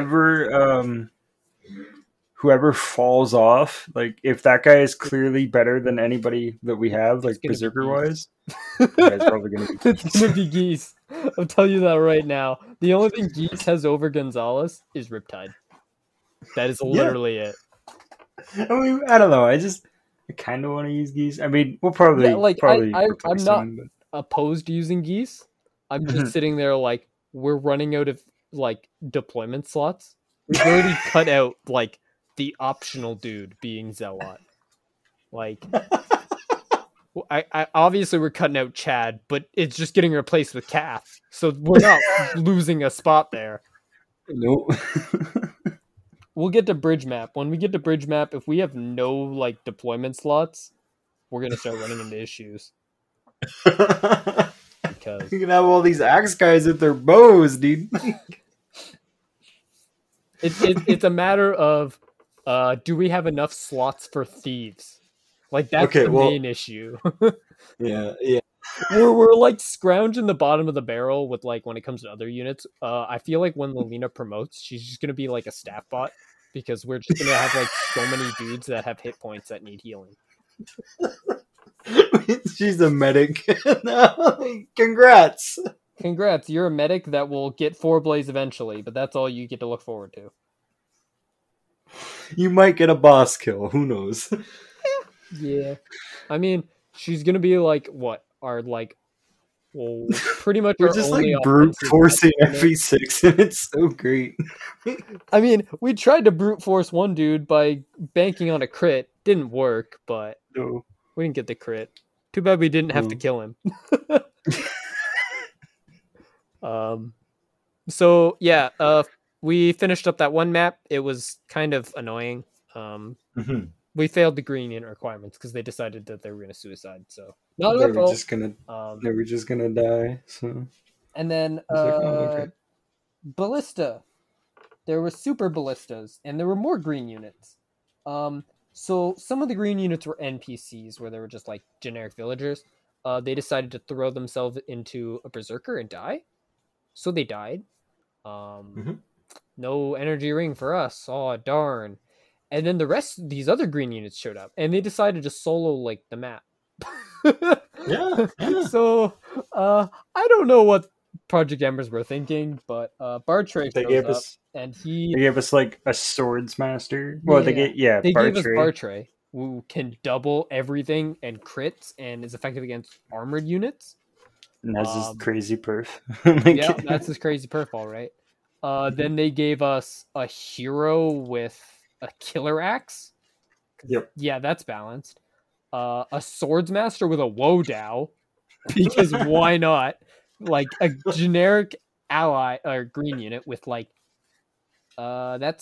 [SPEAKER 1] Whoever falls off, like if that guy is clearly better than anybody that we have, like berserker wise, it's probably gonna be
[SPEAKER 2] It's gonna be Geese. I'll tell you that right now. The only thing Geese has over Gonzalez is Riptide. That is literally it.
[SPEAKER 1] I mean, I don't know. I kind of want to use Geese. I mean, we'll probably
[SPEAKER 2] I'm not opposed to using Geese. I'm just sitting there like we're running out of like deployment slots. We've already cut out like the optional dude being Zealot. Like, I obviously we're cutting out Chad, but it's just getting replaced with Kath, so we're not losing a spot there.
[SPEAKER 1] Nope.
[SPEAKER 2] We'll get to bridge map. When we get to bridge map, if we have no like deployment slots, we're gonna start running into issues. Because
[SPEAKER 1] you can have all these axe guys with their bows, dude.
[SPEAKER 2] It's a matter of do we have enough slots for thieves? Like that's the main issue.
[SPEAKER 1] Yeah, yeah.
[SPEAKER 2] We're like scrounging the bottom of the barrel with like when it comes to other units. I feel like when Lelina promotes, she's just gonna be like a staff bot because we're just gonna have like so many dudes that have hit points that need healing.
[SPEAKER 1] She's a medic. Congrats.
[SPEAKER 2] Congrats, you're a medic that will get 4 blaze eventually, but that's all you get to look forward to.
[SPEAKER 1] You might get a boss kill. Who knows?
[SPEAKER 2] Yeah. I mean, she's gonna be like what? Our like well pretty much
[SPEAKER 1] We're
[SPEAKER 2] our
[SPEAKER 1] just like
[SPEAKER 2] only
[SPEAKER 1] brute
[SPEAKER 2] offensive
[SPEAKER 1] forcing
[SPEAKER 2] unit.
[SPEAKER 1] FE6, and it's so great.
[SPEAKER 2] I mean, we tried to brute force one dude by banking on a crit. Didn't work, but
[SPEAKER 1] No.
[SPEAKER 2] we didn't get the crit. Too bad we didn't have to kill him. So yeah, we finished up that one map. It was kind of annoying. We failed the green unit requirements because they decided that they were going to suicide. So not
[SPEAKER 1] They
[SPEAKER 2] our
[SPEAKER 1] were
[SPEAKER 2] fault.
[SPEAKER 1] just gonna. They were just gonna die. So.
[SPEAKER 2] And then
[SPEAKER 1] It's like, oh, okay.
[SPEAKER 2] ballista. There were super ballistas, and there were more green units. So some of the green units were NPCs, where they were just like generic villagers. They decided to throw themselves into a berserker and die, so they died. No energy ring for us. Oh darn! And then the rest of these other green units showed up, and they decided to solo like the map.
[SPEAKER 1] Yeah.
[SPEAKER 2] So I don't know what Project Embers were thinking, but Bartray
[SPEAKER 1] They
[SPEAKER 2] shows
[SPEAKER 1] gave
[SPEAKER 2] up,
[SPEAKER 1] us.
[SPEAKER 2] and
[SPEAKER 1] They gave us like a swords master. Well, they gave
[SPEAKER 2] they gave us
[SPEAKER 1] Bartray.
[SPEAKER 2] Bartray, who can double everything and crits and is effective against armored units.
[SPEAKER 1] And that's his crazy perf.
[SPEAKER 2] Yeah, that's his crazy perf, all right. Then they gave us a hero with a killer axe.
[SPEAKER 1] Yep.
[SPEAKER 2] Yeah, that's balanced. A swords master with a Wodow, because why not? Like a generic ally or green unit with like that's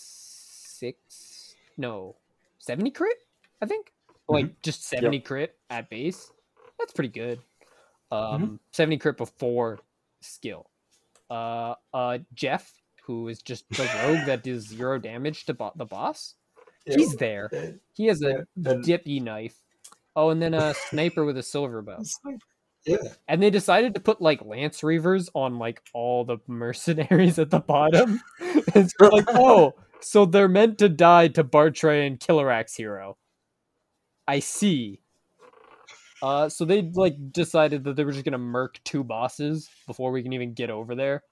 [SPEAKER 2] 70 crit, I think. Like just 70 crit at base. That's pretty good. 70 crit before skill. Jeff, who is just the rogue that does 0 damage to the boss. He's there. He has a dippy knife. Oh, and then a sniper with a silver bow.
[SPEAKER 1] Yeah.
[SPEAKER 2] And they decided to put like Lance Reavers on like all the mercenaries at the bottom. It's like, oh, so they're meant to die to Bartray and Killer Axe Hero. I see. So they like decided that they were just gonna murk 2 bosses before we can even get over there.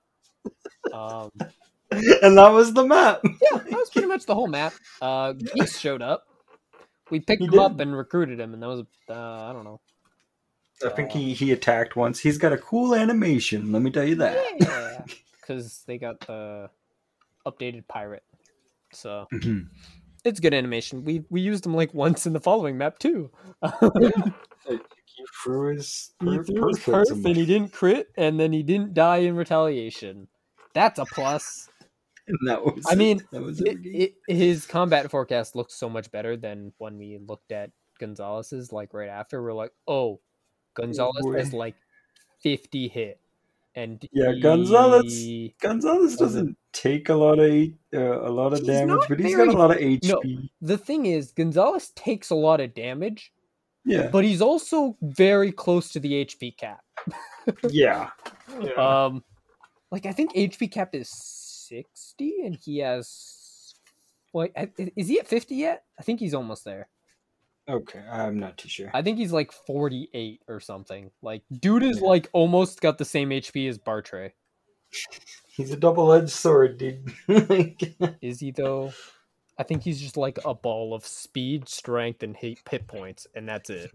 [SPEAKER 1] And that was the map.
[SPEAKER 2] Yeah, that was pretty much the whole map. Geese showed up. We picked him up and recruited him, and that was I don't know.
[SPEAKER 1] I think he attacked once. He's got a cool animation, let me tell you that.
[SPEAKER 2] Yeah, because they got the updated pirate, so it's good animation. We used him like once in the following map too.
[SPEAKER 1] He threw his
[SPEAKER 2] perf and he didn't crit, and then he didn't die in retaliation. That's a plus.
[SPEAKER 1] That was,
[SPEAKER 2] I mean,
[SPEAKER 1] that was
[SPEAKER 2] his combat forecast looks so much better than when we looked at Gonzalez's. Like right after, we're like, oh, Gonzalez has like 50 hit, and
[SPEAKER 1] Gonzalez doesn't take a lot of damage, but he's got a lot of HP.
[SPEAKER 2] No, the thing is, Gonzalez takes a lot of damage.
[SPEAKER 1] Yeah,
[SPEAKER 2] but he's also very close to the HP cap.
[SPEAKER 1] Yeah.
[SPEAKER 2] Like I think HP cap is 60, and he has. What is he at 50 yet? I think he's almost there.
[SPEAKER 1] Okay, I'm not too sure.
[SPEAKER 2] I think he's like 48 or something. Like, dude is like almost got the same HP as Bartray.
[SPEAKER 1] He's a double-edged sword, dude.
[SPEAKER 2] Is he though? I think he's just like a ball of speed, strength, and hit points, and that's it.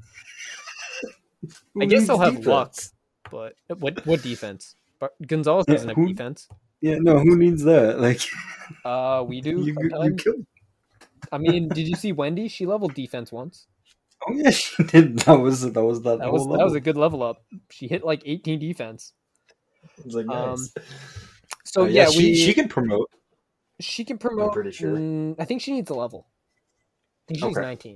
[SPEAKER 2] I guess he'll have luck, but what defense? Gonzalez doesn't have defense.
[SPEAKER 1] Yeah, no, who needs that? Like,
[SPEAKER 2] we do.
[SPEAKER 1] You killed.
[SPEAKER 2] I mean, did you see Wendy? She leveled defense once.
[SPEAKER 1] Oh yeah, she did. That was
[SPEAKER 2] a good level up. She hit like 18 defense.
[SPEAKER 1] It was like nice.
[SPEAKER 2] So
[SPEAKER 1] she can promote.
[SPEAKER 2] She can promote.
[SPEAKER 1] I'm pretty sure.
[SPEAKER 2] I think she needs a level. I think she's 19.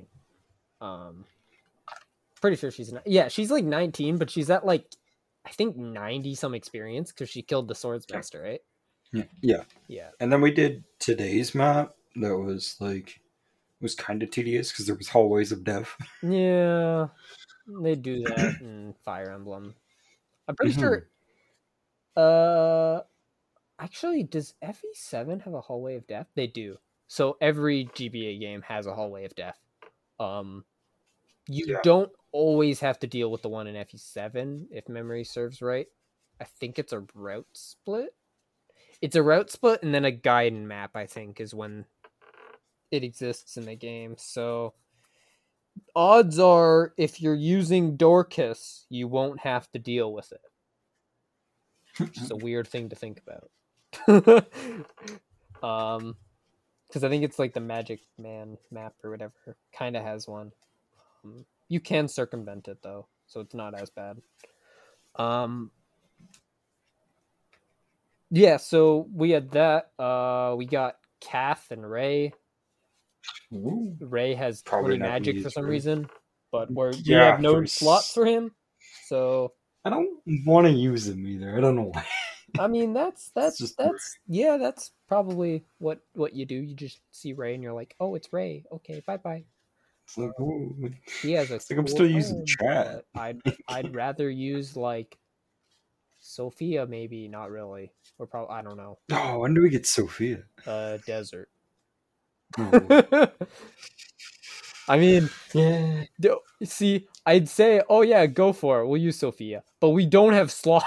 [SPEAKER 2] Pretty sure she's she's like 19, but she's at like I think 90 some experience because she killed the swordsmaster, right?
[SPEAKER 1] Yeah.
[SPEAKER 2] And
[SPEAKER 1] then we did today's map. That was like kind of tedious because there was hallways of death.
[SPEAKER 2] Yeah. They do that in Fire Emblem. I'm pretty
[SPEAKER 1] Mhm.
[SPEAKER 2] sure. Actually, does FE7 have a Hallway of Death? They do. So every GBA game has a Hallway of Death. You
[SPEAKER 1] Yeah.
[SPEAKER 2] don't always have to deal with the one in FE7, if memory serves right. I think it's a route split. It's a route split and then a Gaiden map, I think, is when it exists in the game. So odds are, if you're using Dorcas, you won't have to deal with it. Which is a weird thing to think about. Because I think it's like the Magic Man map or whatever kind of has one. You can circumvent it though, so it's not as bad. Yeah, so we had that. We got Kath and Ray.
[SPEAKER 1] Ooh.
[SPEAKER 2] Ray has
[SPEAKER 1] Probably
[SPEAKER 2] 20
[SPEAKER 1] not
[SPEAKER 2] magic
[SPEAKER 1] use
[SPEAKER 2] for some
[SPEAKER 1] Ray.
[SPEAKER 2] reason, but we
[SPEAKER 1] Yeah,
[SPEAKER 2] have no
[SPEAKER 1] for
[SPEAKER 2] slots for him. So
[SPEAKER 1] I don't want to use him either. I don't know why.
[SPEAKER 2] I mean, that's
[SPEAKER 1] just
[SPEAKER 2] yeah, that's probably what you do. You just see Ray and you're like, oh, it's Ray. Okay, bye.
[SPEAKER 1] It's like, ooh.
[SPEAKER 2] He has a
[SPEAKER 1] It's like I'm
[SPEAKER 2] cool
[SPEAKER 1] still using
[SPEAKER 2] home,
[SPEAKER 1] chat.
[SPEAKER 2] but I'd rather use like Sophia, maybe not really, or probably I don't know.
[SPEAKER 1] Oh, when do we get Sophia?
[SPEAKER 2] Desert.
[SPEAKER 1] Oh.
[SPEAKER 2] I mean,
[SPEAKER 1] Yeah.
[SPEAKER 2] see, I'd say, oh yeah, go for it. We'll use Sophia, but we don't have slots.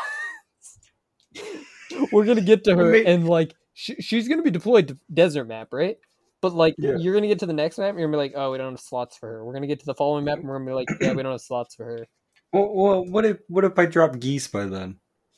[SPEAKER 2] We're gonna get to her, and like she's gonna be deployed to desert map, right? But like you're gonna get to the next map, and you're gonna be like, oh, we don't have slots for her. We're gonna get to the following map, and we're gonna be like, yeah, we don't have slots for her.
[SPEAKER 1] Well, what if I drop Geese by then?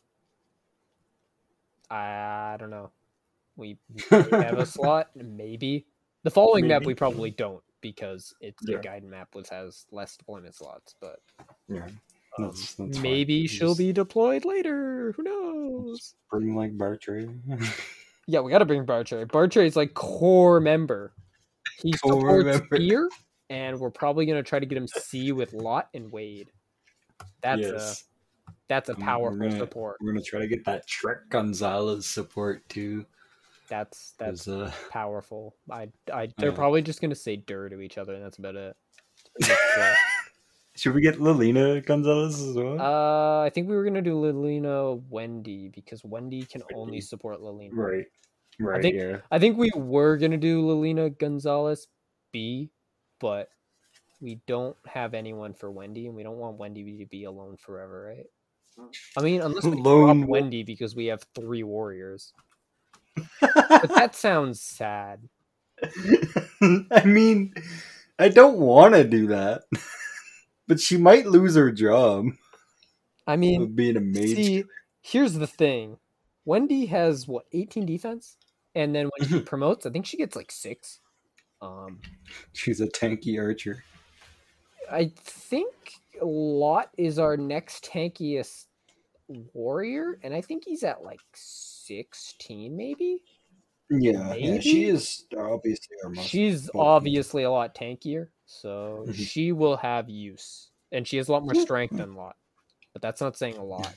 [SPEAKER 2] I don't know. We have a slot, maybe. The following map we probably don't because it's a Gaiden map which has less deployment slots. But
[SPEAKER 1] yeah, that's
[SPEAKER 2] maybe
[SPEAKER 1] fine.
[SPEAKER 2] she'll be deployed later. Who knows?
[SPEAKER 1] Bring like Bartray.
[SPEAKER 2] Yeah, we gotta bring Bartray. Bartray is like core member. He supports Spear, and we're probably gonna try to get him C with Lot and Wade. That's a powerful support.
[SPEAKER 1] We're gonna try to get that Trek Gonzalez support too.
[SPEAKER 2] That's powerful. They're probably just gonna say "dur" to each other, and that's about it.
[SPEAKER 1] Should we get Lilina Gonzalez as well?
[SPEAKER 2] I think we were gonna do Lilina Wendy because Wendy can only support Lilina.
[SPEAKER 1] Right.
[SPEAKER 2] I think we were gonna do Lilina Gonzalez B, but we don't have anyone for Wendy, and we don't want Wendy to be alone forever, right? I mean, unless we drop Wendy because we have 3 warriors. But that sounds sad.
[SPEAKER 1] I mean, I don't want to do that, but she might lose her job.
[SPEAKER 2] I mean,
[SPEAKER 1] being a mage.
[SPEAKER 2] See, here's the thing: Wendy has 18 defense, and then when she promotes, I think she gets like 6.
[SPEAKER 1] She's a tanky archer.
[SPEAKER 2] I think Lot is our next tankiest warrior, and I think he's at like 16, maybe.
[SPEAKER 1] Yeah, she is obviously our most.
[SPEAKER 2] She's obviously a lot tankier, so she will have use, and she has a lot more strength than Lot, but that's not saying a lot.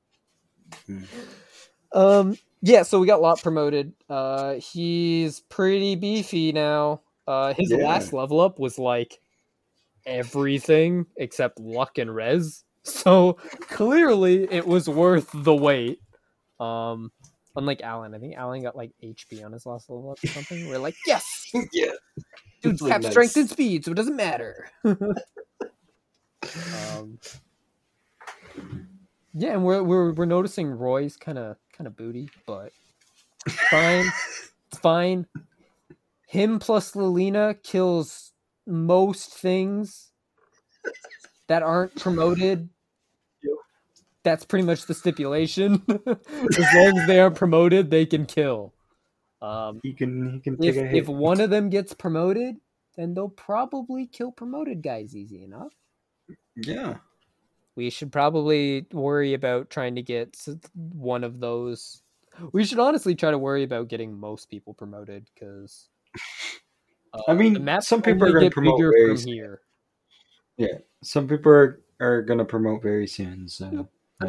[SPEAKER 2] Yeah, so we got Lot promoted. He's pretty beefy now. His last level up was like everything except luck and res, so clearly it was worth the wait. Unlike Alan, I think Alan got like HP on his last level up or something. We're like, yes,
[SPEAKER 1] yeah,
[SPEAKER 2] dude's cap strength and speed, so it doesn't matter. Yeah, and we're noticing Roy's kind of booty, but fine, it's fine. Him plus Lilina kills most things that aren't promoted. That's pretty much the stipulation. As long as they are promoted, they can kill.
[SPEAKER 1] He can
[SPEAKER 2] take a hit. If one of them gets promoted, then they'll probably kill promoted guys easy enough.
[SPEAKER 1] Yeah.
[SPEAKER 2] We should probably worry about trying to get one of those. We should honestly try to worry about getting most people promoted because
[SPEAKER 1] I mean, some people are going to promote very soon. Here. Yeah, some people are going to promote very soon. So,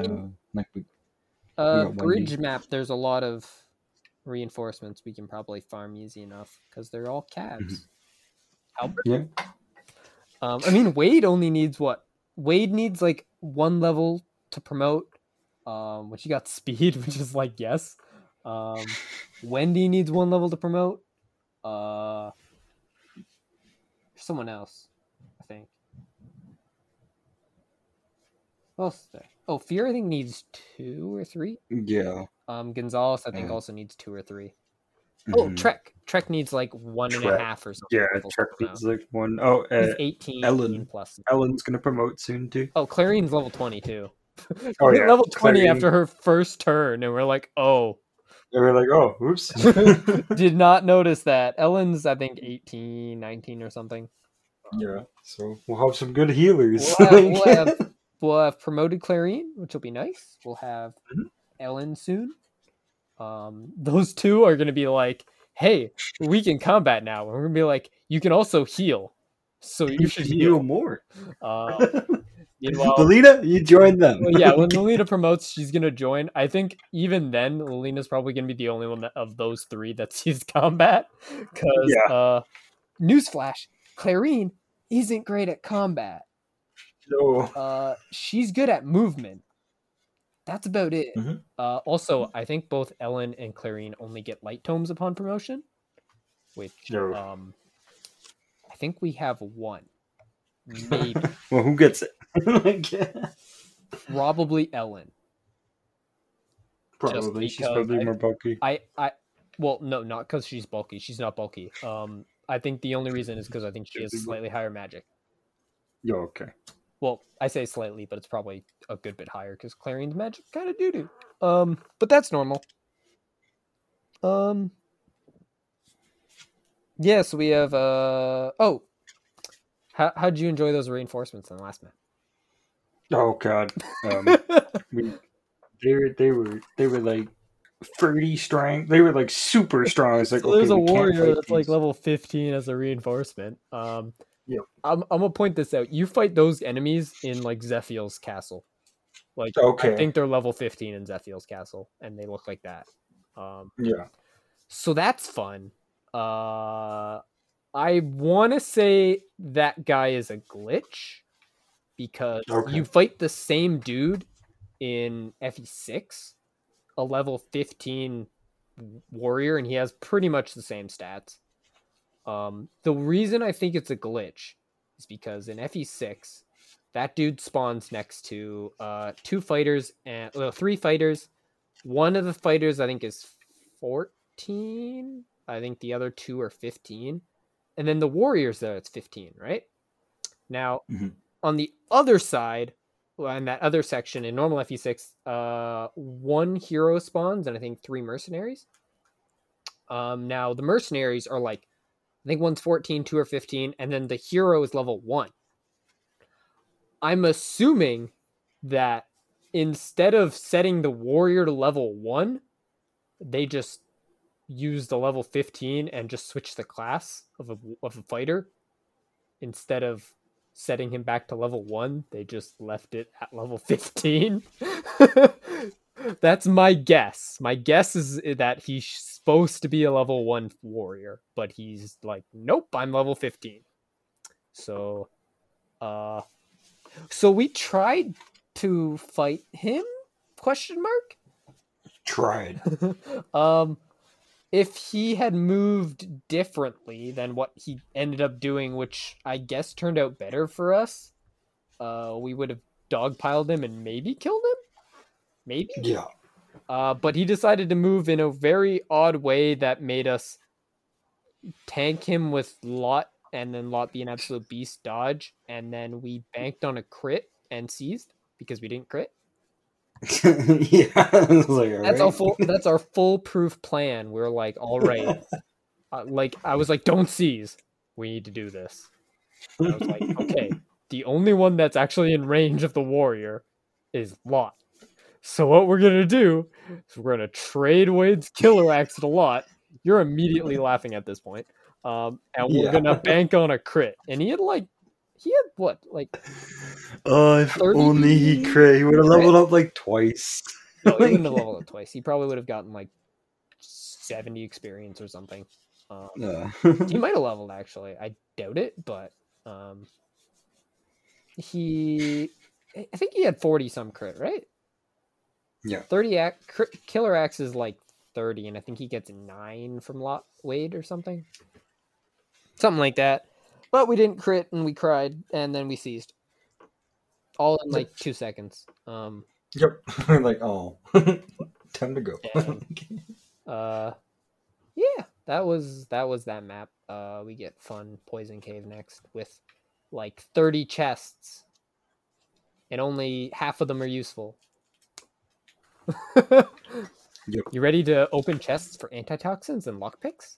[SPEAKER 2] bridge map. There's a lot of reinforcements we can probably farm easy enough because they're all cabs. Albert.
[SPEAKER 1] Yeah.
[SPEAKER 2] I mean, Wade only needs what Wade needs like 1 level to promote, which you got speed, which is like yes. Wendy needs 1 level to promote. Someone else, I think. What else is there? Oh, Fear I think needs 2 or 3.
[SPEAKER 1] Yeah.
[SPEAKER 2] Gonzalez I think also needs 2 or 3.
[SPEAKER 1] Mhm.
[SPEAKER 2] Oh, Trek needs like 1.5 or something.
[SPEAKER 1] Yeah,
[SPEAKER 2] levels
[SPEAKER 1] Trek
[SPEAKER 2] to promote.
[SPEAKER 1] needs like 1. Oh,
[SPEAKER 2] He's 18
[SPEAKER 1] Ellen.
[SPEAKER 2] plus.
[SPEAKER 1] Ellen's gonna promote soon too.
[SPEAKER 2] Oh, Clarine's level 20 too.
[SPEAKER 1] Oh yeah,
[SPEAKER 2] Level 20
[SPEAKER 1] Clarine.
[SPEAKER 2] after her first turn, and we're like, oh.
[SPEAKER 1] They were like, oh, oops.
[SPEAKER 2] Did not notice that. Ellen's, I think, 18, 19 or something.
[SPEAKER 1] Yeah, so we'll have some good healers.
[SPEAKER 2] We'll have promoted Clarine, which will be nice. We'll have
[SPEAKER 1] Mhm.
[SPEAKER 2] Ellen soon. Those two are going to be like, hey, we can combat now. And we're going to be like, you can also heal. So you should heal
[SPEAKER 1] more.
[SPEAKER 2] Meanwhile,
[SPEAKER 1] Lolita, you join them.
[SPEAKER 2] well, yeah, when Lolita promotes, she's going to join. I think even then, Lolita's probably going to be the only one of those 3 that sees combat. Because, newsflash, Clarine isn't great at combat.
[SPEAKER 1] No.
[SPEAKER 2] She's good at movement. That's about it.
[SPEAKER 1] Mhm.
[SPEAKER 2] Also, I think both Ellen and Clarine only get light tomes upon promotion, which I think we have 1. Maybe.
[SPEAKER 1] Well, who gets it?
[SPEAKER 2] Probably Ellen.
[SPEAKER 1] Probably. She's probably more bulky.
[SPEAKER 2] Well, no, not because she's bulky. She's not bulky. I think the only reason is because I think she has slightly higher magic.
[SPEAKER 1] Yeah, okay.
[SPEAKER 2] Well, I say slightly, but it's probably a good bit higher because Clarine's magic kind of doo-doo. But that's normal. Yeah, so we have how'd you enjoy those reinforcements in the last map?
[SPEAKER 1] Oh god. They were like 30 strength. They were like super strong. It's like,
[SPEAKER 2] so there's
[SPEAKER 1] okay,
[SPEAKER 2] a warrior that's
[SPEAKER 1] these.
[SPEAKER 2] like level 15 as a reinforcement.
[SPEAKER 1] Yep.
[SPEAKER 2] I'm gonna point this out. You fight those enemies in like Zephiel's castle. Like,
[SPEAKER 1] okay.
[SPEAKER 2] I think they're level 15 in Zephiel's castle, and they look like that.
[SPEAKER 1] Yeah.
[SPEAKER 2] So that's fun. I want to say that guy is a glitch because you fight the same dude in FE6, a level 15 warrior, and he has pretty much the same stats. The reason I think it's a glitch is because in FE6, that dude spawns next to 2 fighters and 3 fighters. One of the fighters I think is 14. I think the other 2 are 15. And then the warriors there, it's 15, right? Now, on the other side, in that other section in normal FE6, 1 hero spawns and I think 3 mercenaries. Now the mercenaries are like, I think one's 14, 2 are 15, and then the hero is level 1. I'm assuming that instead of setting the warrior to level 1, they just use the level 15 and just switch the class of a fighter. Instead of setting him back to level 1, they just left it at level 15. That's my guess. My guess is that he's supposed to be a level 1 warrior, but he's like, nope, I'm level 15. So we tried to fight him? Question mark?
[SPEAKER 1] Tried.
[SPEAKER 2] If he had moved differently than what he ended up doing, which I guess turned out better for us, we would have dogpiled him and maybe killed him? Maybe?
[SPEAKER 1] Yeah.
[SPEAKER 2] But he decided to move in a very odd way that made us tank him with Lot, and then Lot be an absolute beast dodge, and then we banked on a crit and seized because we didn't crit.
[SPEAKER 1] Yeah,
[SPEAKER 2] That's our foolproof plan. We're like, all right. I was like, don't seize. We need to do this. And I was like, okay. The only one that's actually in range of the warrior is Lot. So what we're gonna do is we're gonna trade Wade's killer axe to Lot. You're immediately laughing at this point. And we're gonna bank on a crit. And he had what? Like,
[SPEAKER 1] if only he crit. He would have leveled up like twice.
[SPEAKER 2] No, he wouldn't have leveled up twice. He probably would have gotten like 70 experience or something. He might have leveled, actually. I doubt it, but I think he had 40 some crit, right?
[SPEAKER 1] Yeah.
[SPEAKER 2] 30 Killer Axe is like 30, and I think he gets 9 from Wade or something. Something like that. But we didn't crit, and we cried, and then we seized. All in like 2 seconds.
[SPEAKER 1] Yep. Like, oh, time to go.
[SPEAKER 2] Yeah, that was that map. We get fun Poison Cave next with like 30 chests, and only half of them are useful.
[SPEAKER 1] Yep.
[SPEAKER 2] You ready to open chests for antitoxins and lockpicks?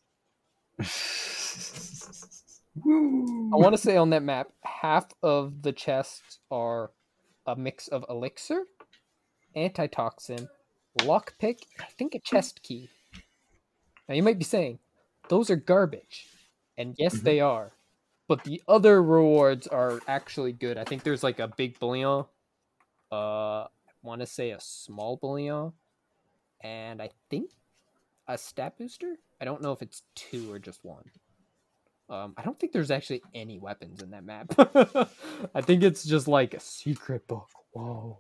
[SPEAKER 2] I want to say on that map, half of the chests are a mix of elixir, antitoxin, lockpick, I think a chest key. Now you might be saying, those are garbage. And yes, they are. But the other rewards are actually good. I think there's like a big bullion. I want to say a small bullion. And I think a stat booster? I don't know if it's 2 or just 1. I don't think there's actually any weapons in that map. I think it's just like a secret book. Whoa.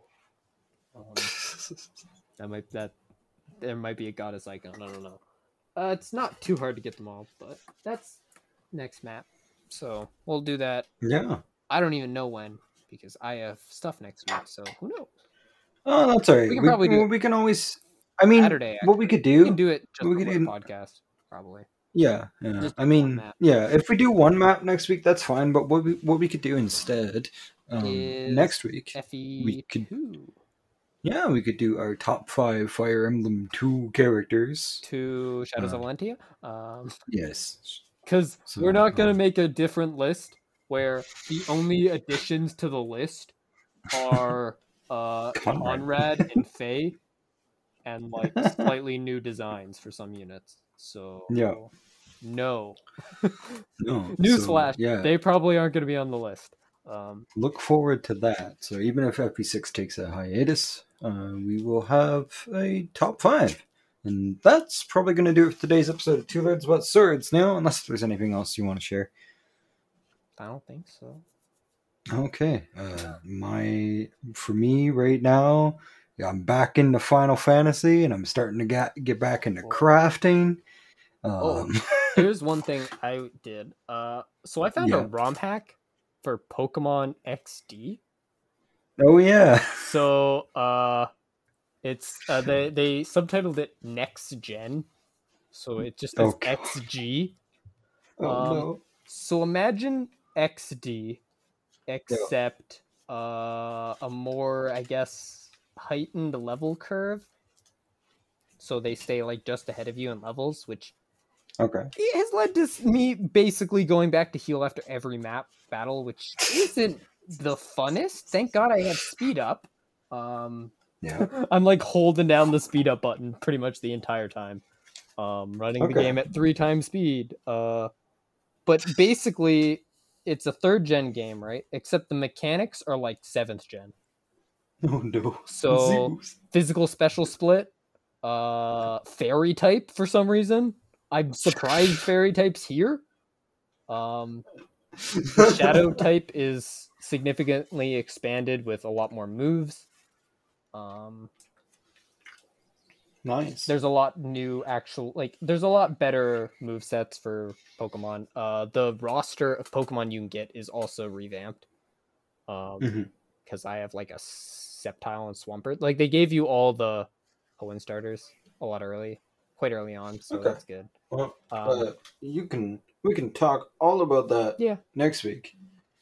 [SPEAKER 2] There might be a goddess icon. I don't know. It's not too hard to get them all, but that's next map. So we'll do that.
[SPEAKER 1] Yeah.
[SPEAKER 2] I don't even know when because I have stuff next week. So who knows?
[SPEAKER 1] Oh, that's all right.
[SPEAKER 2] We can probably do it.
[SPEAKER 1] We can always. I mean,
[SPEAKER 2] Saturday,
[SPEAKER 1] what we could do.
[SPEAKER 2] We can do it just before the podcast, probably.
[SPEAKER 1] Yeah. I mean, yeah. If we do one map next week, that's fine. But what we could do instead next week, we could. Yeah, we could do our top 5 Fire Emblem 2 characters.
[SPEAKER 2] To Shadows of Valentia?
[SPEAKER 1] Yes.
[SPEAKER 2] Because we're not going to make a different list where the only additions to the list are Conrad and Faye and like slightly new designs for some units. So, no. Newsflash,
[SPEAKER 1] yeah.
[SPEAKER 2] They probably aren't going to be on the list.
[SPEAKER 1] Look forward to that. So even if FP6 takes a hiatus, we will have a top 5. And that's probably going to do it for today's episode of Two Lords About Swords now, unless there's anything else you want to share.
[SPEAKER 2] I don't think so.
[SPEAKER 1] Okay. For me right now, I'm back into Final Fantasy, and I'm starting to get back into crafting.
[SPEAKER 2] Here's one thing I did. So I found a ROM hack for Pokemon XD.
[SPEAKER 1] Oh yeah.
[SPEAKER 2] So it's they subtitled it Next Gen, so it just says XG.
[SPEAKER 1] No.
[SPEAKER 2] So imagine XD, except a more, I guess, heightened level curve. So they stay like just ahead of you in levels, which it has led to me basically going back to heal after every map battle, which isn't the funnest. Thank God I have speed up. I'm like holding down the speed up button pretty much the entire time. Running the game at 3 times speed. But basically, it's a 3rd gen game, right? Except the mechanics are like 7th gen.
[SPEAKER 1] Oh no.
[SPEAKER 2] So physical special split, fairy type for some reason. I'm surprised fairy type's here. Shadow type is significantly expanded with a lot more moves.
[SPEAKER 1] Nice.
[SPEAKER 2] There's a lot new there's a lot better move sets for Pokemon. The roster of Pokemon you can get is also revamped. Because I have like a Sceptile and Swampert. Like they gave you all the Hoenn starters quite early on, so that's good.
[SPEAKER 1] Well, we can talk all about that next week.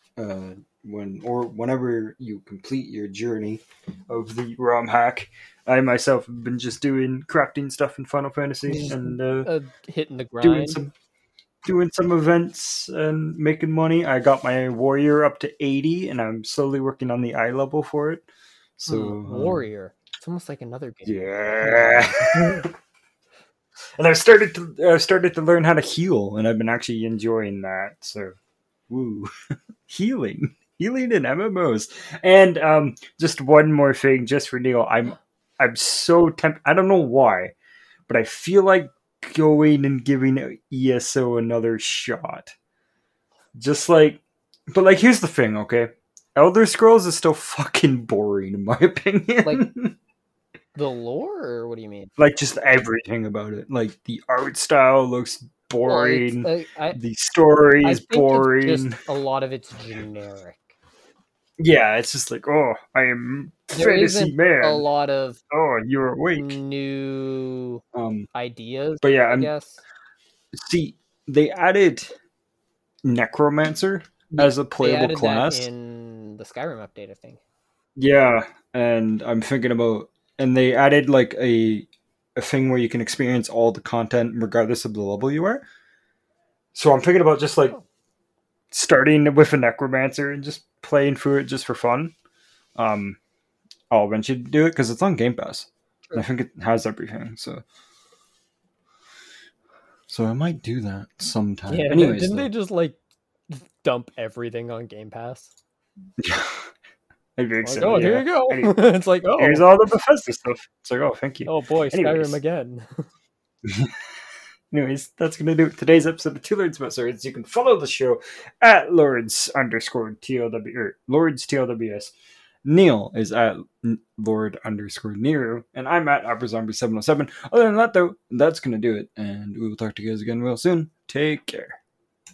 [SPEAKER 1] Whenever you complete your journey of the ROM hack. I myself have been just doing crafting stuff in Final Fantasy and
[SPEAKER 2] hitting the grind,
[SPEAKER 1] doing some events and making money. I got my warrior up to 80, and I'm slowly working on the eye level for it. So
[SPEAKER 2] warrior, it's almost like another game.
[SPEAKER 1] Yeah. And I've started to learn how to heal, and I've been actually enjoying that. So, woo, healing in MMOs. And just one more thing, just for Neil, I'm so tempted. I don't know why, but I feel like going and giving ESO another shot. But here's the thing, okay? Elder Scrolls is still fucking boring in my opinion.
[SPEAKER 2] Like the lore, or what do you mean?
[SPEAKER 1] Like just everything about it. Like the art style looks boring.
[SPEAKER 2] Well,
[SPEAKER 1] The story
[SPEAKER 2] I
[SPEAKER 1] is
[SPEAKER 2] think
[SPEAKER 1] boring.
[SPEAKER 2] it's just a lot of it's generic.
[SPEAKER 1] Yeah, it's just like, oh, I am
[SPEAKER 2] There
[SPEAKER 1] fantasy
[SPEAKER 2] isn't
[SPEAKER 1] man.
[SPEAKER 2] a lot of
[SPEAKER 1] Oh, you're awake.
[SPEAKER 2] new ideas,
[SPEAKER 1] But yeah,
[SPEAKER 2] I guess.
[SPEAKER 1] see, they added Necromancer as a
[SPEAKER 2] They
[SPEAKER 1] playable
[SPEAKER 2] added
[SPEAKER 1] class.
[SPEAKER 2] that in the Skyrim update, I think.
[SPEAKER 1] Yeah, and I'm thinking about, and they added like a thing where you can experience all the content regardless of the level you are. So I'm thinking about just like starting with a Necromancer and just playing through it just for fun. I'll eventually do it because it's on Game Pass. And I think it has everything. So I might do that sometime.
[SPEAKER 2] Yeah,
[SPEAKER 1] Anyways,
[SPEAKER 2] didn't they just like dump everything on Game Pass?
[SPEAKER 1] I think
[SPEAKER 2] Like,
[SPEAKER 1] so,
[SPEAKER 2] oh,
[SPEAKER 1] yeah.
[SPEAKER 2] here you go.
[SPEAKER 1] Anyway,
[SPEAKER 2] It's like, oh,
[SPEAKER 1] here's all the Bethesda stuff. It's like, oh, thank you.
[SPEAKER 2] oh boy,
[SPEAKER 1] Anyways.
[SPEAKER 2] Skyrim again.
[SPEAKER 1] Anyways, that's going to do it. Today's episode of Two Lords About Swords. You can follow the show at Lords_TLW, or Lords TLWS. Neil is at Lord_Nero, and I'm at OperaZombie707. Other than that, though, that's going to do it, and we will talk to you guys again real soon. Take care.